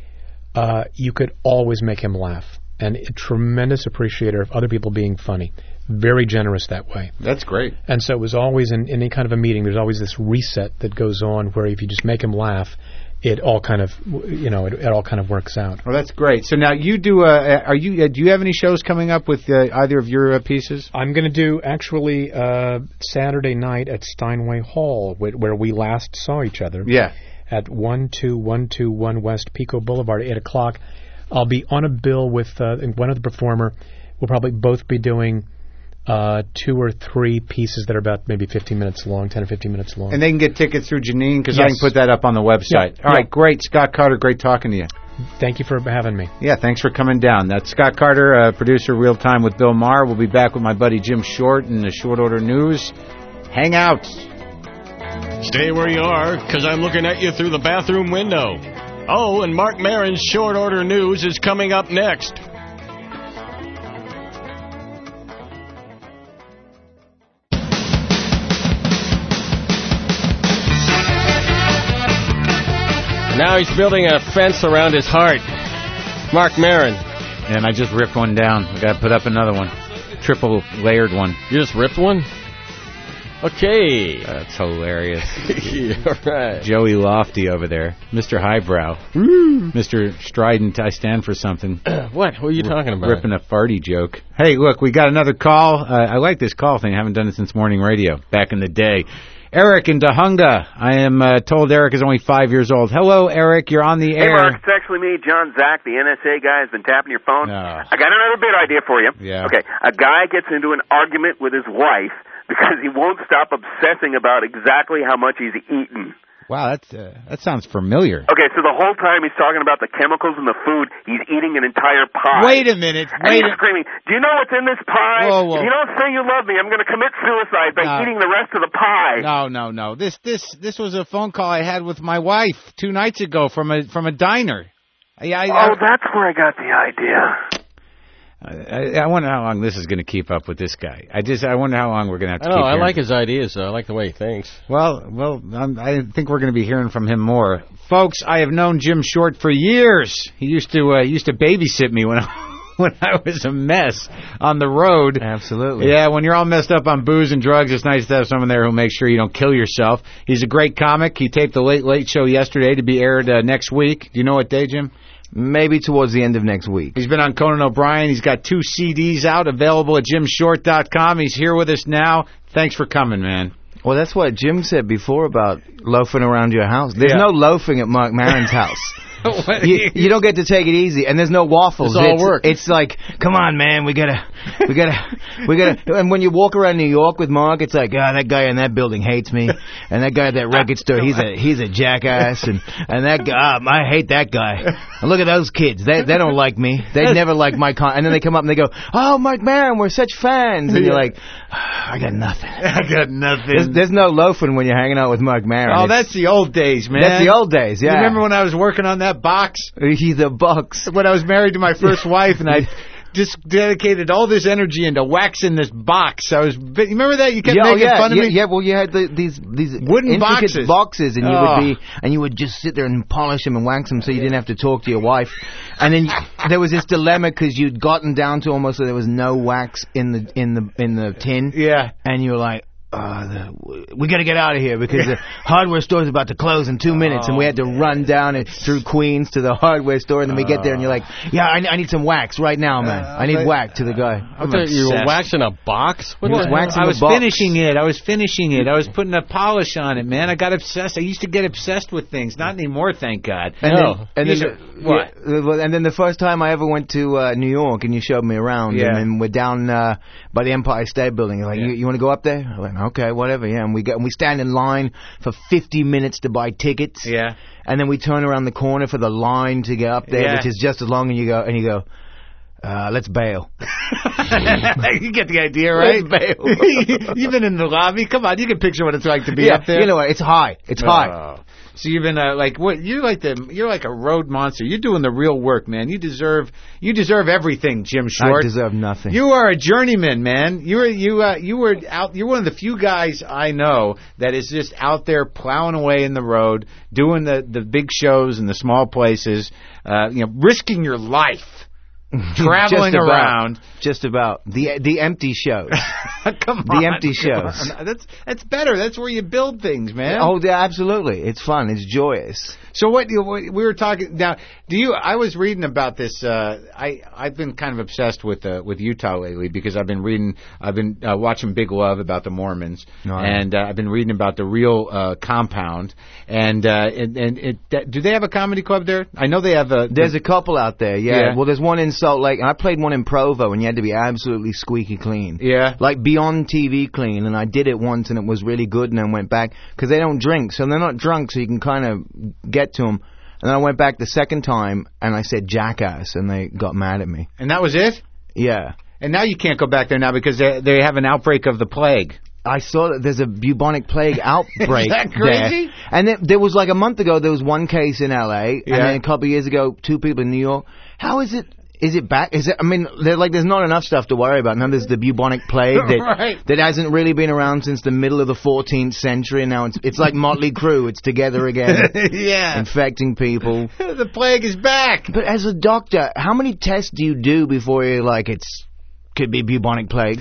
uh, you could always make him laugh. And a tremendous appreciator of other people being funny. Very generous that way. That's great. And so it was always in, in any kind of a meeting, there's always this reset that goes on where if you just make him laugh, it all kind of, you know, it, it all kind of works out. Well, that's great. So now you do. Uh, are you? Uh, do you have any shows coming up with uh, either of your uh, pieces? I'm going to do actually uh, Saturday night at Steinway Hall, wh- where we last saw each other. Yeah. At one two one two one West Pico Boulevard, eight o'clock. I'll be on a bill with uh, one other performer. We'll probably both be doing uh, two or three pieces that are about maybe fifteen minutes long, ten or fifteen minutes long. And they can get tickets through Janine, because yes. I can put that up on the website. Yeah. All yeah. right, great. Scott Carter, great talking to you. Thank you for having me. Yeah, thanks for coming down. That's Scott Carter, uh, producer Real Time with Bill Maher. We'll be back with my buddy Jim Short in the Short Order News. Hang out. Stay where you are, because I'm looking at you through the bathroom window. Oh, and Marc Maron's Short Order News is coming up next. Now he's building a fence around his heart. Marc Maron. And I just ripped one down. I got to put up another one. Triple layered one. You just ripped one? Okay. That's hilarious. Yeah, right. Joey Lofty over there. Mister Highbrow. Mm. Mister Strident, I stand for something. What? What are you talking about? Ripping a farty joke. Hey, look, we got another call. Uh, I like this call thing. I haven't done it since morning radio back in the day. Eric in Dahunga. I am uh, told Eric is only five years old. Hello, Eric. You're on the Hey, air. Mark. It's actually me, John Zach, the N S A guy, has been tapping your phone. No. I got another bit idea for you. Yeah. Okay. A guy gets into an argument with his wife because he won't stop obsessing about exactly how much he's eaten. Wow, that's, uh, that sounds familiar. Okay, so the whole time he's talking about the chemicals in the food, he's eating an entire pie. Wait a minute. And Wait he's a screaming, do you know what's in this pie? Whoa, whoa. If you don't say you love me, I'm going to commit suicide by No. eating the rest of the pie. No, no, no. This this this was a phone call I had with my wife two nights ago from a from a diner. I, I, Oh, that's where I got the idea. I, I wonder how long this is going to keep up with this guy. I just I wonder how long we're going to have to I keep know, I hearing. like his ideas, though. I like the way he thinks. Well, well, I'm, I think we're going to be hearing from him more. Folks, I have known Jim Short for years. He used to uh, used to babysit me when I, when I was a mess on the road. Absolutely. Yeah, when you're all messed up on booze and drugs, it's nice to have someone there who makes sure you don't kill yourself. He's a great comic. He taped the Late Late Show yesterday to be aired uh, next week. Do you know what day, Jim? Maybe towards the end of next week. He's been on Conan O'Brien. He's got two C Ds out, available at jim short dot com. He's here with us now. Thanks for coming, man. Well, that's what Jim said before about loafing around your house. There's Yeah. no loafing at Marc Maron's house. you, you don't get to take it easy, and there's no waffles. It's all it's, work. It's like, come on, man, we gotta, we gotta, we gotta. And when you walk around New York with Mark, it's like, ah, that guy in that building hates me, and that guy at that record store, he's a he's a jackass, and and that guy, ah, I hate that guy. And look at those kids, they they don't like me. They never like my con. And then they come up and they go, oh, Marc Maron, we're such fans, and you're like, ah, I got nothing. I got nothing. There's, there's no loafing when you're hanging out with Marc Maron. Oh, It's- that's the old days, man. That's the old days, yeah. You remember when I was working on that box? He's a box. When I was married to my first wife, and I just dedicated all this energy into waxing this box. I was, you remember that? You kept yeah, making yeah, fun of yeah, me? Yeah, well, you had the, these these Wooden intricate boxes. boxes, and you Oh. would be, and you would just sit there and polish them and wax them, so you didn't have to talk to your wife. And then you, there was this dilemma because you'd gotten down to almost so there was no wax in the in the in the tin. Yeah. And you were like, Uh, the, we got to get out of here because the hardware store is about to close in two minutes, and we had to run down it through Queens to the hardware store, and then we get there, and you're like, "Yeah, I, I need some wax right now, man. I need wax." To the guy, I thought you were waxing a box? What was waxing I a was box. finishing it. I was finishing it. I was putting a polish on it, man. I got obsessed. I used to get obsessed with things. Not anymore, thank God. And No. then, and You then should- the, what? yeah, well, and then the first time I ever went to uh, New York, and you showed me around, Yeah. and then we're down uh, by the Empire State Building. You're like, Yeah. you, you want to go up there? I went, okay, whatever. Yeah, and we go, and we stand in line for fifty minutes to buy tickets. Yeah. And then we turn around the corner for the line to get up there, Yeah. which is just as long. And you go, and you go, uh, let's bail. You get the idea, right? Let's bail. You've been in the lobby. Come on, you can picture what it's like to be yeah, up there. you know what? It's high. It's high. Oh. So you've been uh, like what? You're like the you're like a road monster. You're doing the real work, man. You deserve you deserve everything, Jim Short. I deserve nothing. You are a journeyman, man. You were you uh, you were out. You're one of the few guys I know that is just out there plowing away in the road, doing the the big shows in the small places. Uh, you know, risking your life. traveling Just about. around. Just about the the empty shows. Come on, the empty come shows. on. That's that's better. That's where you build things, man. Oh, yeah, absolutely. It's fun. It's joyous. So what, you, what we were talking now? Do you? I was reading about this. Uh, I I've been kind of obsessed with uh, with Utah lately because I've been reading. I've been uh, watching Big Love about the Mormons, Oh, yeah. and uh, I've been reading about the real uh, compound. And uh, and, and it, that, do they have a comedy club there? I know they have a. There's a couple out there, yeah. Yeah. Well, there's one in Salt Lake, and I played one in Provo, and you had to be absolutely squeaky clean. Yeah. Like beyond T V clean, and I did it once, and it was really good, and then went back, because they don't drink, so they're not drunk, so you can kind of get to them. And then I went back the second time, and I said jackass, and they got mad at me. And that was it? Yeah. And now you can't go back there now because they, they have an outbreak of the plague. I saw that there's a bubonic plague outbreak Is that crazy? there. And there, there was like a month ago, there was one case in L A, Yeah. and then a couple of years ago, two people in New York. How is it? Is it back? Is it? I mean, there, like, there's not enough stuff to worry about. Now there's the bubonic plague that Right. that hasn't really been around since the middle of the fourteenth century, and now it's it's like Motley Crue. It's together again, Yeah. infecting people. The plague is back. But as a doctor, how many tests do you do before you're like, it's could be bubonic plague?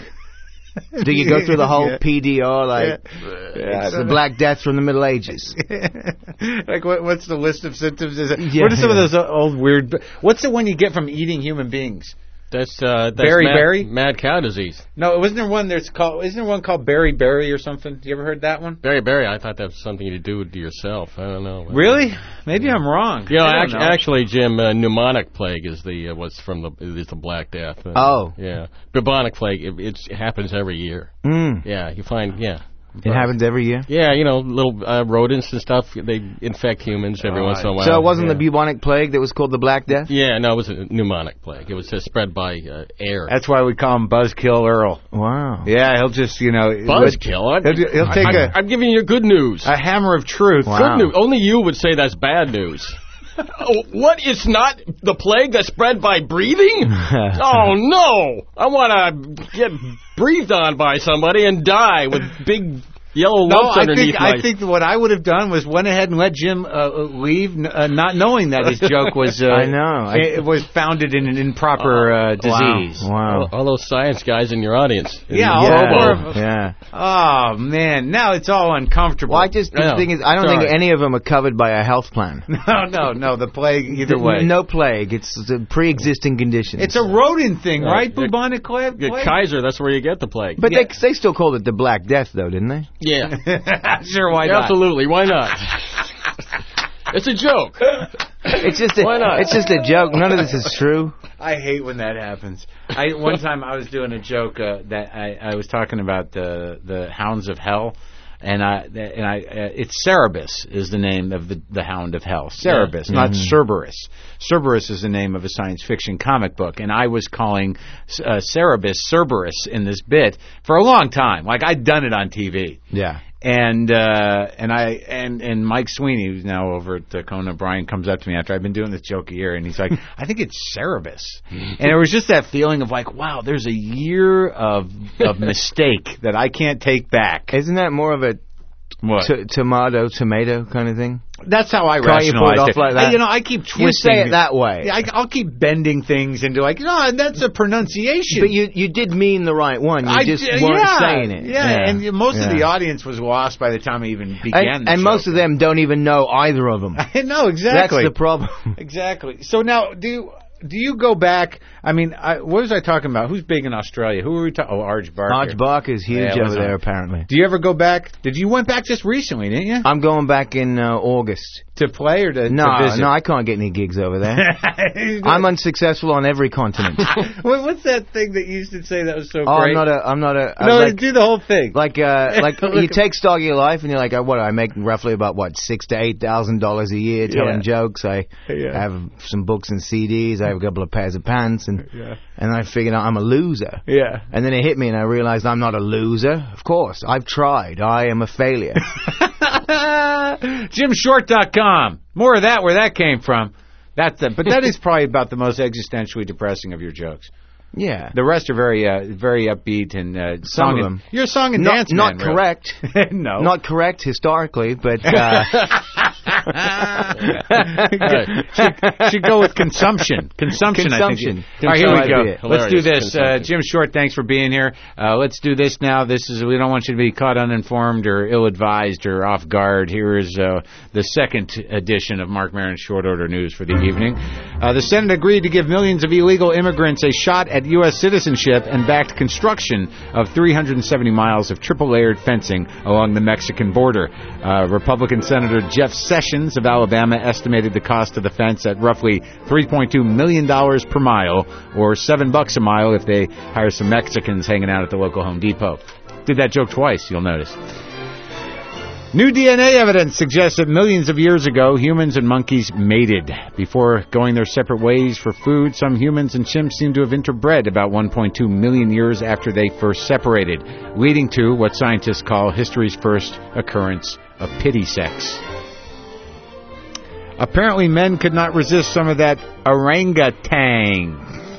Do you go through the whole Yeah. P D R like Yeah. it's the Black Death from the Middle Ages? Like, what, what's the list of symptoms? Is it, Yeah, what are some yeah. of those old weird... What's the one you get from eating human beings? That's, uh, that's Berry mad, berry? mad cow disease. No, wasn't there one there's called... Isn't there one called Berry Berry or something? You ever heard that one? Berry berry, I thought that was something to do to yourself. I don't know. Really? Maybe I'm wrong. You know, I don't act- know. actually, Jim, uh, pneumonic plague is the uh, what's from the is the Black Death. Uh, Oh. yeah, bubonic plague. It, it's- it happens every year. Mm. Yeah, you find yeah. It happens every year. Yeah, you know, little uh, rodents and stuff. They infect humans every Oh, once in a while. So it wasn't yeah. the bubonic plague that was called the Black Death? Yeah, no, it was a pneumonic plague. It was just spread by uh, air. That's why we call him Buzzkill Earl. Wow. Yeah, he'll just, you know... Buzzkill. I'm, He'll, he'll take I'm, a, I'm giving you good news. a hammer of truth. Wow. Good news. Only you would say that's bad news. Oh, what? It's not the plague that's spread by breathing? Oh, no. I want to get breathed on by somebody and die with big yellow No, lumps I underneath think, my... I think what I would have done was went ahead and let Jim uh, leave, uh, not knowing that his joke was... Uh, I know. I- It was founded in an improper uh, disease. Wow. all, all those science guys in your audience. Yeah, In all Provo. four of Yeah. Oh, man. Now it's all uncomfortable. Well, I just, I the know. thing is, I don't Sorry. think any of them are covered by a health plan. No, no, no. The plague, either way. No plague. It's the pre-existing conditions. It's a rodent thing, Uh, right? the- Bubonic plague? Yeah, Kaiser, that's where you get the plague. But Yeah. they, they still called it the Black Death, though, didn't they? yeah. Sure, why not? Absolutely. Why not? It's a joke. It's just a, Why not? It's just a joke. None of this is true. I hate when that happens. I one time I was doing a joke uh, that I, I was talking about the the Hounds of Hell, and I and I uh, it's Cerberus is the name of the the Hound of Hell. Cerberus, Yeah. not Mhm. Cerberus. Cerberus is the name of a science fiction comic book, and I was calling uh, Cerberus Cerberus in this bit for a long time. Like I'd done it on T V. Yeah. And uh, and I and, and Mike Sweeney, who's now over at uh, Conan O'Brien, comes up to me after I've been doing this joke a year, and he's like, "I think it's Cerberus," and it was just that feeling of like, "Wow, there's a year of of mistake that I can't take back." Isn't that more of a What? t- tomato, tomato kind of thing? That's how I Can't you pull it rationalize off it. like that? I- you know, I keep twisting. You say it that way. Yeah, I, I'll keep bending things into like, no, that's a pronunciation. But you you did mean the right one. You I just d- weren't yeah, saying it. Yeah, and most of Yeah. the audience was lost by the time I even began. And, the and show. most of them don't even know either of them. I know exactly. That's the problem. Exactly. So now, do you, do you go back? I mean, I, what was I talking about? Who's big in Australia? Who were we talking? Oh, Arj Barker. Arch Barker's huge Yeah, it was over there, on. apparently. Do you ever go back? Did you went back just recently? Didn't you? I'm going back in uh, August. To play or to, No, to visit? no, I can't get any gigs over there. I'm unsuccessful on every continent. What, what's that thing that you used to say that was so Oh, great? I'm not a. I'm not a. I'm no, like, do the whole thing. Like, uh, like Look you at- take stock of your life, and you're like, oh, what? I make roughly about what six to eight thousand dollars a year telling Yeah. jokes. I Yeah. have some books and C Ds. I have a couple of pairs of pants, and Yeah. and I figured out I'm a loser. Yeah. And then it hit me, and I realized I'm not a loser. Of course, I've tried. I am a failure. Jim Short dot com. More of that, where that came from. That's the, but that is probably about the most existentially depressing of your jokes. Yeah. The rest are very, uh, very upbeat and uh, Some song of and, them. You're a song and Not, dance not man, really. correct. no, Not correct historically, but uh, should, should go with consumption. Consumption, Consumption. I think. All right, here we go. Hilarious. Let's do this. Uh, Jim Short, thanks for being here. Uh, let's do this now. This is we don't want you to be caught uninformed or ill-advised or off guard. Here is uh, the second edition of Mark Maron's Short Order News for the evening. Uh, the Senate agreed to give millions of illegal immigrants a shot at U S citizenship and backed construction of three hundred seventy miles of triple-layered fencing along the Mexican border. Uh, Republican Senator Jeff Sessions of Alabama estimated the cost of the fence at roughly three point two million dollars per mile, or seven bucks a mile if they hire some Mexicans hanging out at the local Home Depot. Did that joke twice, you'll notice. New D N A evidence suggests that millions of years ago, humans and monkeys mated. Before going their separate ways for food, some humans and chimps seem to have interbred about one point two million years after they first separated, leading to what scientists call history's first occurrence of pity sex. Apparently, men could not resist some of that orangutan.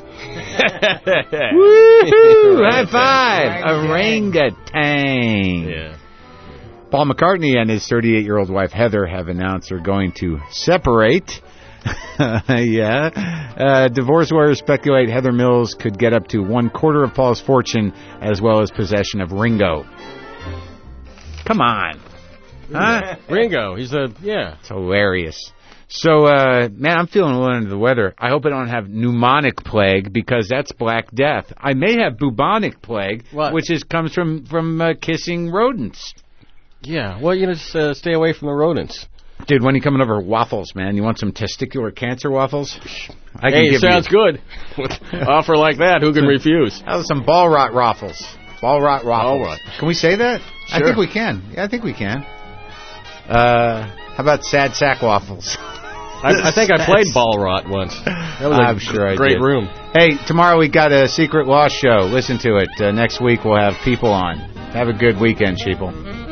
Woohoo! High five! Orangutan. Yeah. Paul McCartney and his thirty-eight-year-old wife Heather have announced they're going to separate. yeah. Uh, divorce lawyers speculate Heather Mills could get up to one quarter of Paul's fortune as well as possession of Ringo. Come on. Huh? Ringo, he's a, yeah. It's hilarious. So, uh, man, I'm feeling a little under the weather. I hope I don't have pneumonic plague because that's Black Death. I may have bubonic plague, What? which is comes from, from uh, kissing rodents. Yeah, well, you know, just uh, stay away from the rodents. Dude, when you coming over waffles, man? You want some testicular cancer waffles? I can Hey, give sounds you. good. With an offer like that, who can refuse? That was some ball rot waffles. Ball rot waffles. Ball rot. Can we say that? I Sure. think we can. Yeah, I think we can. Uh, how about sad sack waffles? I, I think I played ball rot once. That was a I'm sure I great did. room. Hey, tomorrow we got a Secret Lost show. Listen to it. Uh, next week we'll have people on. Have a good weekend, sheeple.